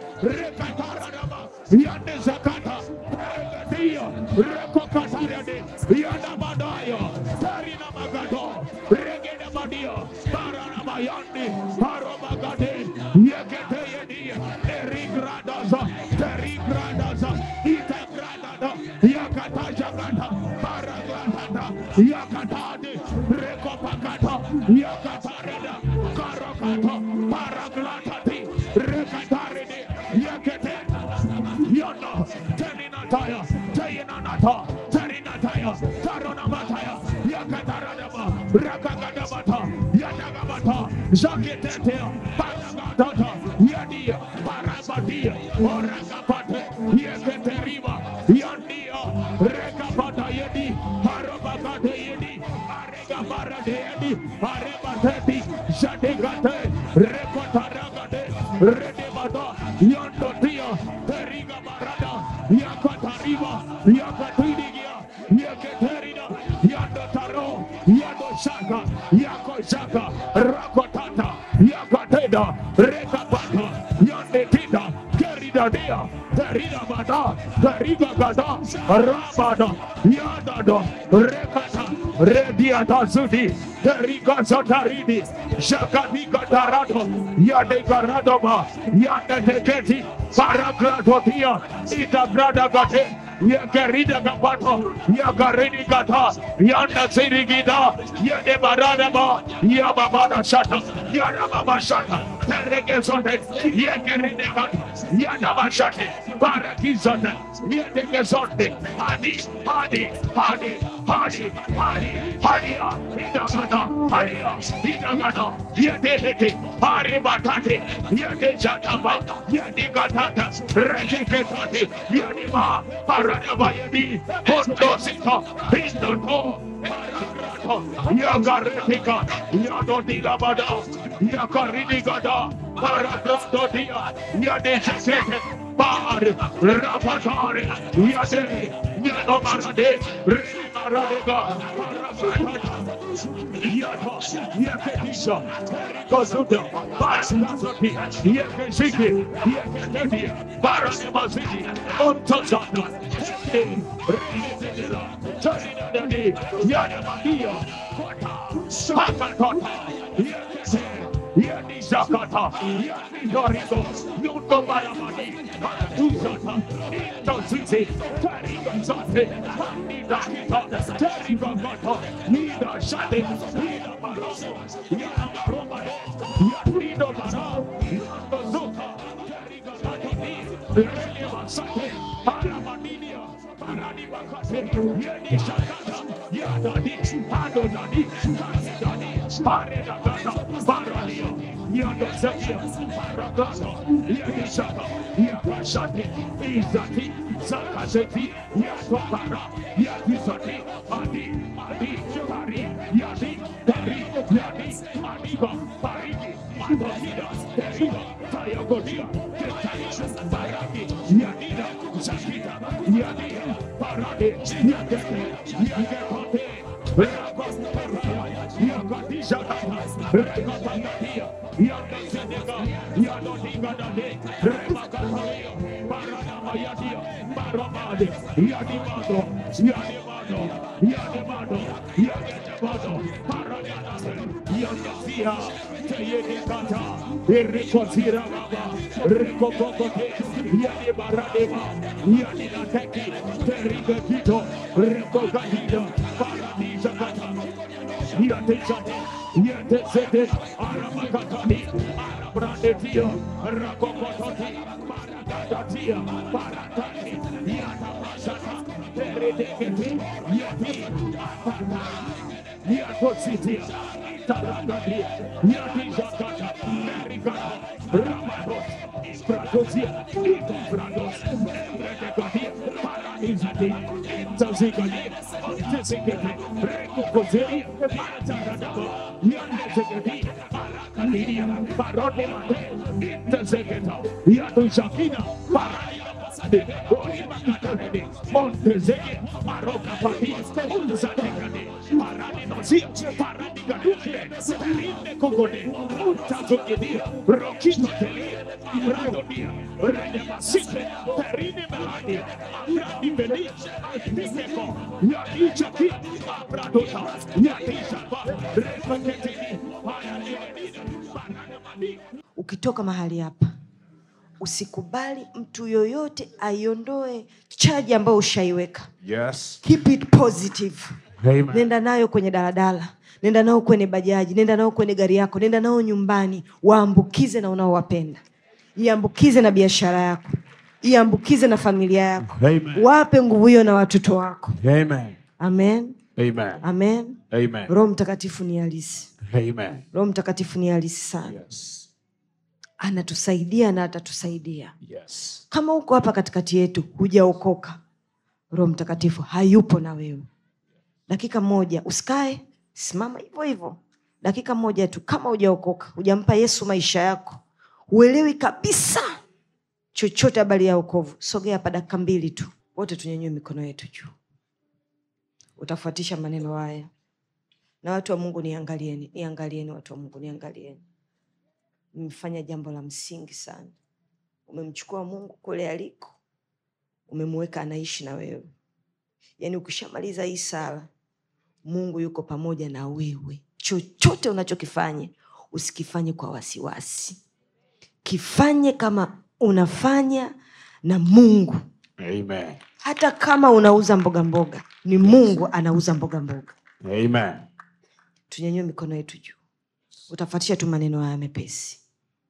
Rekataradaba, Yande Zakata, Regadia, Rekokatariade, Yadabadaya, Tarina Magado, Regeda Badia, Paranamayandi, Paromagade, Yakatayadi, Erigradaza, Terigradaza, Itagradada, Yakata Jagata, Paragradada, Yakatade, Rekopakata, Yakatarada, Karakata, Paraglatati, Rekatarede, Yakate, Yono, Teninataya, Tayanata, Tarinataya, Taronamataya, Yakataradaba, Rakagadabata, Yadagabata, Zaketetea, Paragadata, Yadia, Parabadia, Oragapate, Yakateriba, Yandia, Rekapata Yadi, Parabagate Yadi, Aregabarade Yadi, Arebateti, Zadegate, Rekotaragade, Redebata, Yandotia, Teriga Barada, Yakatariba, Yakatidia, Yakaterina, Yandotaro, Yadoshaka, Yakoshaka, Rakotata, Yakateda, Rekapata, Yandetida, Keridadea, Terida Bada, Teriga Gada, Rabada, Yadado, Rekata, Rediata Zudi, Teriga Zotaridi, Shakadiga Tarado, Yadegaradoma, Yandeketi, Paragradotia, Ita Grada Gate, Yagarida Gapato, Yagarini Gata, Yanda Sirigida, Yadebaradaba, Yababada Shata, Yadababa Shata, Teregezote, Yagarinega, Yadabashate, Parakizota, Yadegezote, Hadi, Hadi, Hadi, Hadi, Hadi, Hadia, Idagata, Hadia, Idagata, Yadehete, Haribatate, Yadejataba, Yadigatata, Regekate, Yadima, Paradabayadi, Hondosita, Pindoto, Paragrato, Yagaretica, Yadodilabada, Yakaridigada, Paragradodia, Yadejate, Bar, Rapatare, Yade, Yadomarade, Rimaradega, Yatos, Yaketisa, Kosuda, Basazoti, Yakesiki, Yaketi, Barasimaziti, Ontosata, Tarinadi, Yadamadia, Sakatota, Yakese, Yadi Zakata, Yadi Dorigo, Yuto Balamadi, Tuzata, Intositi, Tariga Zate, Nida Kita, Tariga Gata, Nida Shade, Nida Baroso, Yada Romade, Yadido Bara, Yando Zuka, Tariga Gatini, Releva Sate, Paramadinia, Paradi Bakate, Yadi Shakata, Yadadi, Adonadi, Kasidadi, Pareda Gata, Paradio, Yado Zakia, Paragata, Yadi Shaka, Yakashati, Izati, Zakaseti, Yatopara, Yadisati, Adi, Adi, Pari, Yadi, Dari, Yadi, Adiga, Parigi, Adonida, Teriga, Tayagodia, Ketari, Baraki, Yadida, Zakita, Yadia, Parade, Yadete, Yadete, Yakadisha, Rekatatia, Yadesega, Yadodigadade, Remakalia, Paranayadia, Paramade, Yadimado, Yadimado, Yadimado, Yadimado, Paranade, Yadasia, Tayedikata, Ericosira, Ricocote, Yadibaradeva, Yadinateki, Terigakito, Ricogatida, Paradisa Kata, Yadesate, Yadesete, Aramakatani, Arabrandetia, Rakokototi, Paragatatia, Paratani, Yadabasata, Teredeketi, Yadi, Yadositia, Taragadi, Yadi Zakata, Merigata, Ramados, Pradosia, Itobrados, Redegadia, Paradisati, Intazigadi, Antizigadi, Recocoseria, Parataradaba, Yandezigadi, Paracalidia, Parodemate, Intazigata, Yaduzakina, Paraya. Montezeghe, Maroca Pati, Zadegade, parani nozi, parani gaduke, perinde kogone, utazogedia, rokito telia, radonia, rene masite, perine meladi, abradi beli, dimeko, yadicha ki, abradota, yadicha ba, repaketini, parani menida, parani mani. Ukitoka mahali hapa, usikubali mtu yoyote aiondoe chaji ambayo ushaiweka. Yes. Keep it positive. Amen. Nenda nayo kwenye daladala, nenda nao kwenye bajaji, nenda nao kwenye gari yako, nenda nao nyumbani, waambukize na unaowapenda. Iambukize na biashara yako, iambukize na familia yako. Amen. Wape nguvu hiyo na watoto wako. Amen. Amen. Amen. Amen. Amen. Roho Mtakatifu ni halisi. Amen. Roho Mtakatifu ni halisi sana. Yes. Anatusaidia na atatusaidia. Yes. Kama uko hapa katikati yetu hujaokoka, Roho Mtakatifu hayupo na wewe. Dakika moja usikae, simama hivyo hivyo. Dakika moja tu, kama hujaokoka, hujampa Yesu maisha yako, uelewi kabisa chochote habari ya wokovu, sogea hapa dakika mbili tu. Wote tunyanyue mikono yetu juu. Utafuatisha maneno haya. Na watu wa Mungu niangalieni, niangalieni watu wa Mungu niangalieni. Umefanya jambo la msingi sana. Umemchukua Mungu kule aliko, umemweka anaishi na wewe. Yaani ukishamaliza hii sala, Mungu yuko pamoja na wewe. Chochote unachokifanya, usikifanye kwa wasiwasi. Kifanye kama unafanya na Mungu. Amen. Hata kama unauza mboga mboga, ni Mungu anauza mboga mboga. Amen. Tunyanyue mikono yetu juu. Utafuatisha tu maneno haya mepesi.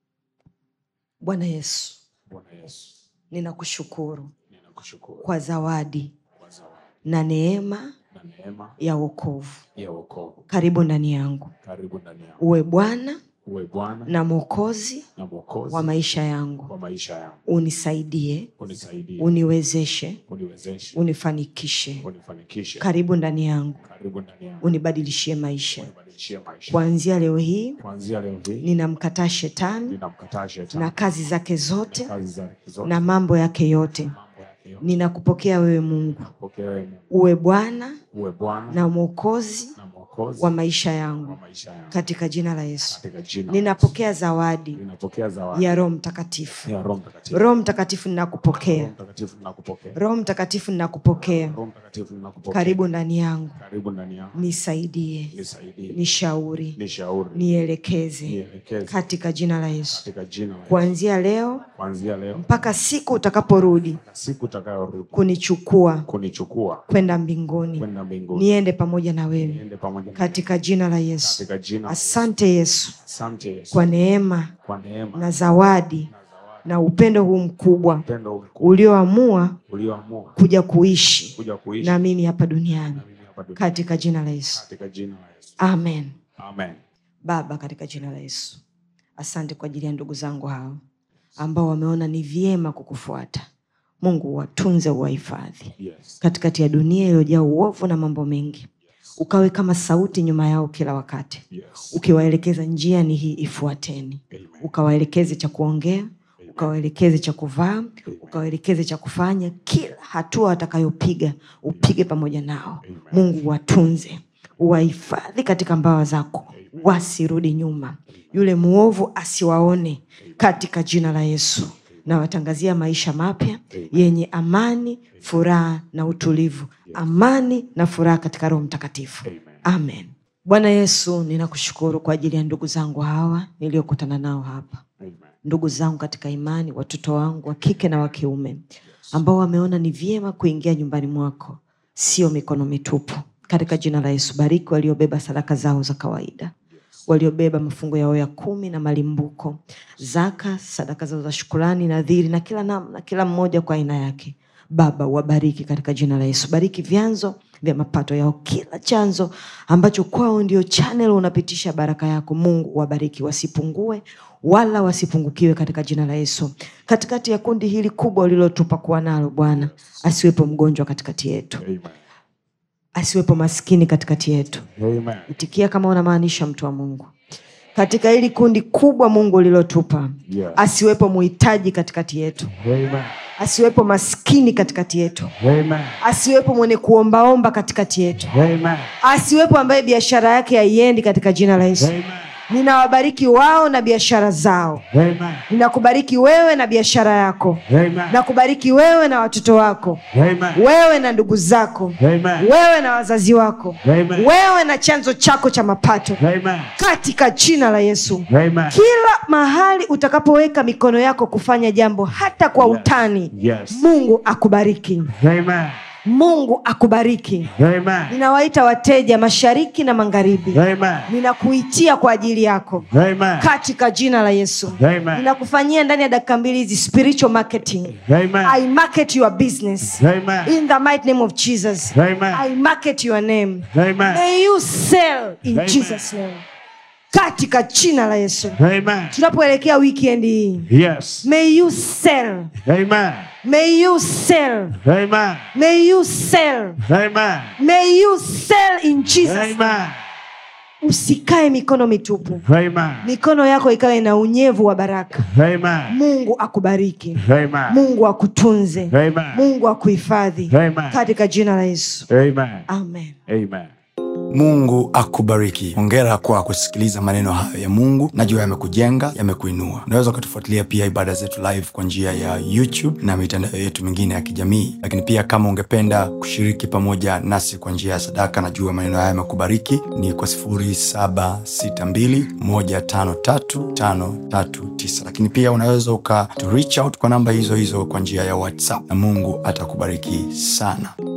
Bwana Yesu, Bwana Yesu, ninakushukuru ninakushukuru kwa zawadi kwa zawadi na neema na neema ya wokovu. ya wokovu. Karibu ndani yangu. Karibu ndani yangu. Uwe Bwana Uwe Bwana na Mwokozi na Mwokozi wa maisha yangu. wa maisha yangu. Unisaidie, Unisaidie, uniwezeshe, uniwezeshe, unifanikishe. unifanikishe. Karibu ndani yangu. Karibu ndani yangu. Unibadilishie maisha. Unibadilishie maisha. Kuanzia leo hii, Kuanzia leo hii, ninamkataa shetani ninamkataa shetani na kazi zake zote kazi zake zote na mambo yake yote. mambo yake yote. Ninakupokea wewe Mungu. Pokea wewe Mungu. Uwe Bwana Uwe Bwana na Mwokozi na Mwokozi wa maisha wa yangu. maisha yangu. Katika jina la Yesu. Katika jina. Ninapokea zawadi Ninapokea zawadi ya Roho Mtakatifu. ya Roho Mtakatifu. Roho Mtakatifu Roho ninakupokea. Mtakatifu ninakupokea. Roho Mtakatifu ninakupokea. Roho Mtakatifu ninakupokea. Karibu ndani yangu. Karibu ndani yangu. Nisaidie, Nisaidie. nishauri, Nishauri. nielekeze Nielekeze. katika jina la Yesu. Katika jina la Yesu. Kuanzia leo Kuanzia leo mpaka siku utakaporudi siku utakayorudi kunichukua kunichukua kwenda mbinguni, kwenda mbinguni, niende pamoja na wewe niende pamoja na katika jina la Yesu. katika jina la Yesu. Asante Yesu Asante Yesu kwa neema kwa neema na zawadi na upendo huu mkubwa upendo mkuu ulioamua ulioamua kuja kuishi kuja kuishi na mimi hapa duniani na mimi hapa duniani. katika jina la Yesu. Katika jina la Yesu. Amen. Amen. Baba, katika jina la Yesu, asante kwa ajili ya ndugu zangu hao ambao wameona ni vyema kukufuata. Mungu watunze, uwahifadhi Yes. katikati ya dunia iliyojaa uovu na mambo mengi. Ukawe kama sauti nyuma yao kila wakati. Yes. Ukiwaelekeza njia ni hii, ifuateni. Amen. Ukawaelekeze cha kuongea, ukawaelekeze cha kuvaa, ukawaelekeze cha kufanya. Kila hatua watakayopiga upige pamoja nao. Amen. Mungu watunze, uwahifadhi katika mbawa zako, wasirudi nyuma. Yule muovu asiwaone katika jina la Yesu. Na watangazia maisha mapya yenye amani, furaha na utulivu. Amani na furaha katika Roho Mtakatifu. Amen. Amen. Bwana Yesu, ninakushukuru kwa ajili ya ndugu zangu hawa niliokutana nao hapa. Amen. Ndugu zangu katika imani, watoto wangu wa kike na wa kiume ambao wameona ni vyema kuingia nyumbani mwako, sio mikono mitupu. Katika jina la Yesu, bariki waliobeba sadaka zao za kawaida, waliobeba mafungo yao ya kumi na malimbuko, zaka, sadaka zao za shukrani, nadhiri na kila namna, kila mmoja kwa aina yake. Baba, wabariki katika jina la Yesu. Bariki vyanzo vya mapato yao, kila chanzo ambacho kwao ndio channel unapitisha baraka yako. Mungu wabariki, wasipungue wala wasipungukiwe katika jina la Yesu. Katikati ya kundi hili kubwa ulilotupa kuwa nalo Bwana, asiwepo mgonjwa katikati yetu. Amen. Asiwepo maskini katikati yetu. Amen. Itikia kama unamaanisha, mtu wa Mungu. Katika hili kundi kubwa Mungu ulilotupa, Yes. asiwepo muhitaji katikati yetu. Amen. Asiwepo maskini katikati yetu. Amen. Asiwepo mwenye kuombaomba katikati yetu. Amen. Asiwepo ambaye biashara yake haiendi katika jina la Yesu. Amen. Ninawabariki wao na biashara zao. Amen. Ninakubariki wewe na biashara yako. Amen. Nakubariki wewe na watoto wako. Amen. Wewe na ndugu zako. Amen. Wewe na wazazi wako. Amen. Wewe na chanzo chako cha mapato. Amen. Katika jina la Yesu. Amen. Kila mahali utakapoweka mikono yako kufanya jambo hata kwa Yes. utani, Yes. Mungu akubariki. Amen. Mungu akubariki. Amen. Ninawaita wateja mashariki na magharibi. Amen. Ninakuitia kwa ajili yako. Amen. Katika jina la Yesu. Amen. Ninakufanyia ndani ya dakika mbili hizi spiritual marketing. Amen. I market your business. Amen. In the mighty name of Jesus. Amen. I market your name. Amen. May you sell in Amen. Jesus name. Katika jina la Yesu. Amen. Tunapoelekea weekend hii, Yes. may you sell. Amen. May you sell. Amen. May you sell. Amen. May you sell in Jesus. Amen. Usikae mikono mitupu. Amen. Mikono yako ikawe na unyevu wa baraka. Amen. Mungu akubariki. Amen. Mungu akutunze. Amen. Mungu akuhifadhi. Amen. Katika jina la Yesu. Amen. Amen. Amen. Mungu akubariki. Hongera kwa kusikiliza maneno hayo ya Mungu. Najua yamekujenga, yamekuinua. Unaweza kutufuatilia pia ibada zetu live kwa njia ya YouTube na mitandao yetu mingine ya kijamii. Lakini pia kama ungependa kushiriki pamoja nasi kwa njia ya sadaka, najua maneno haya yamekubariki, ni kwa sifuri saba sita mbili moja tano tatu tano tatu tisa. Lakini pia unaweza uka to reach out kwa namba hizo hizo kwa njia ya WhatsApp, na Mungu atakubariki sana.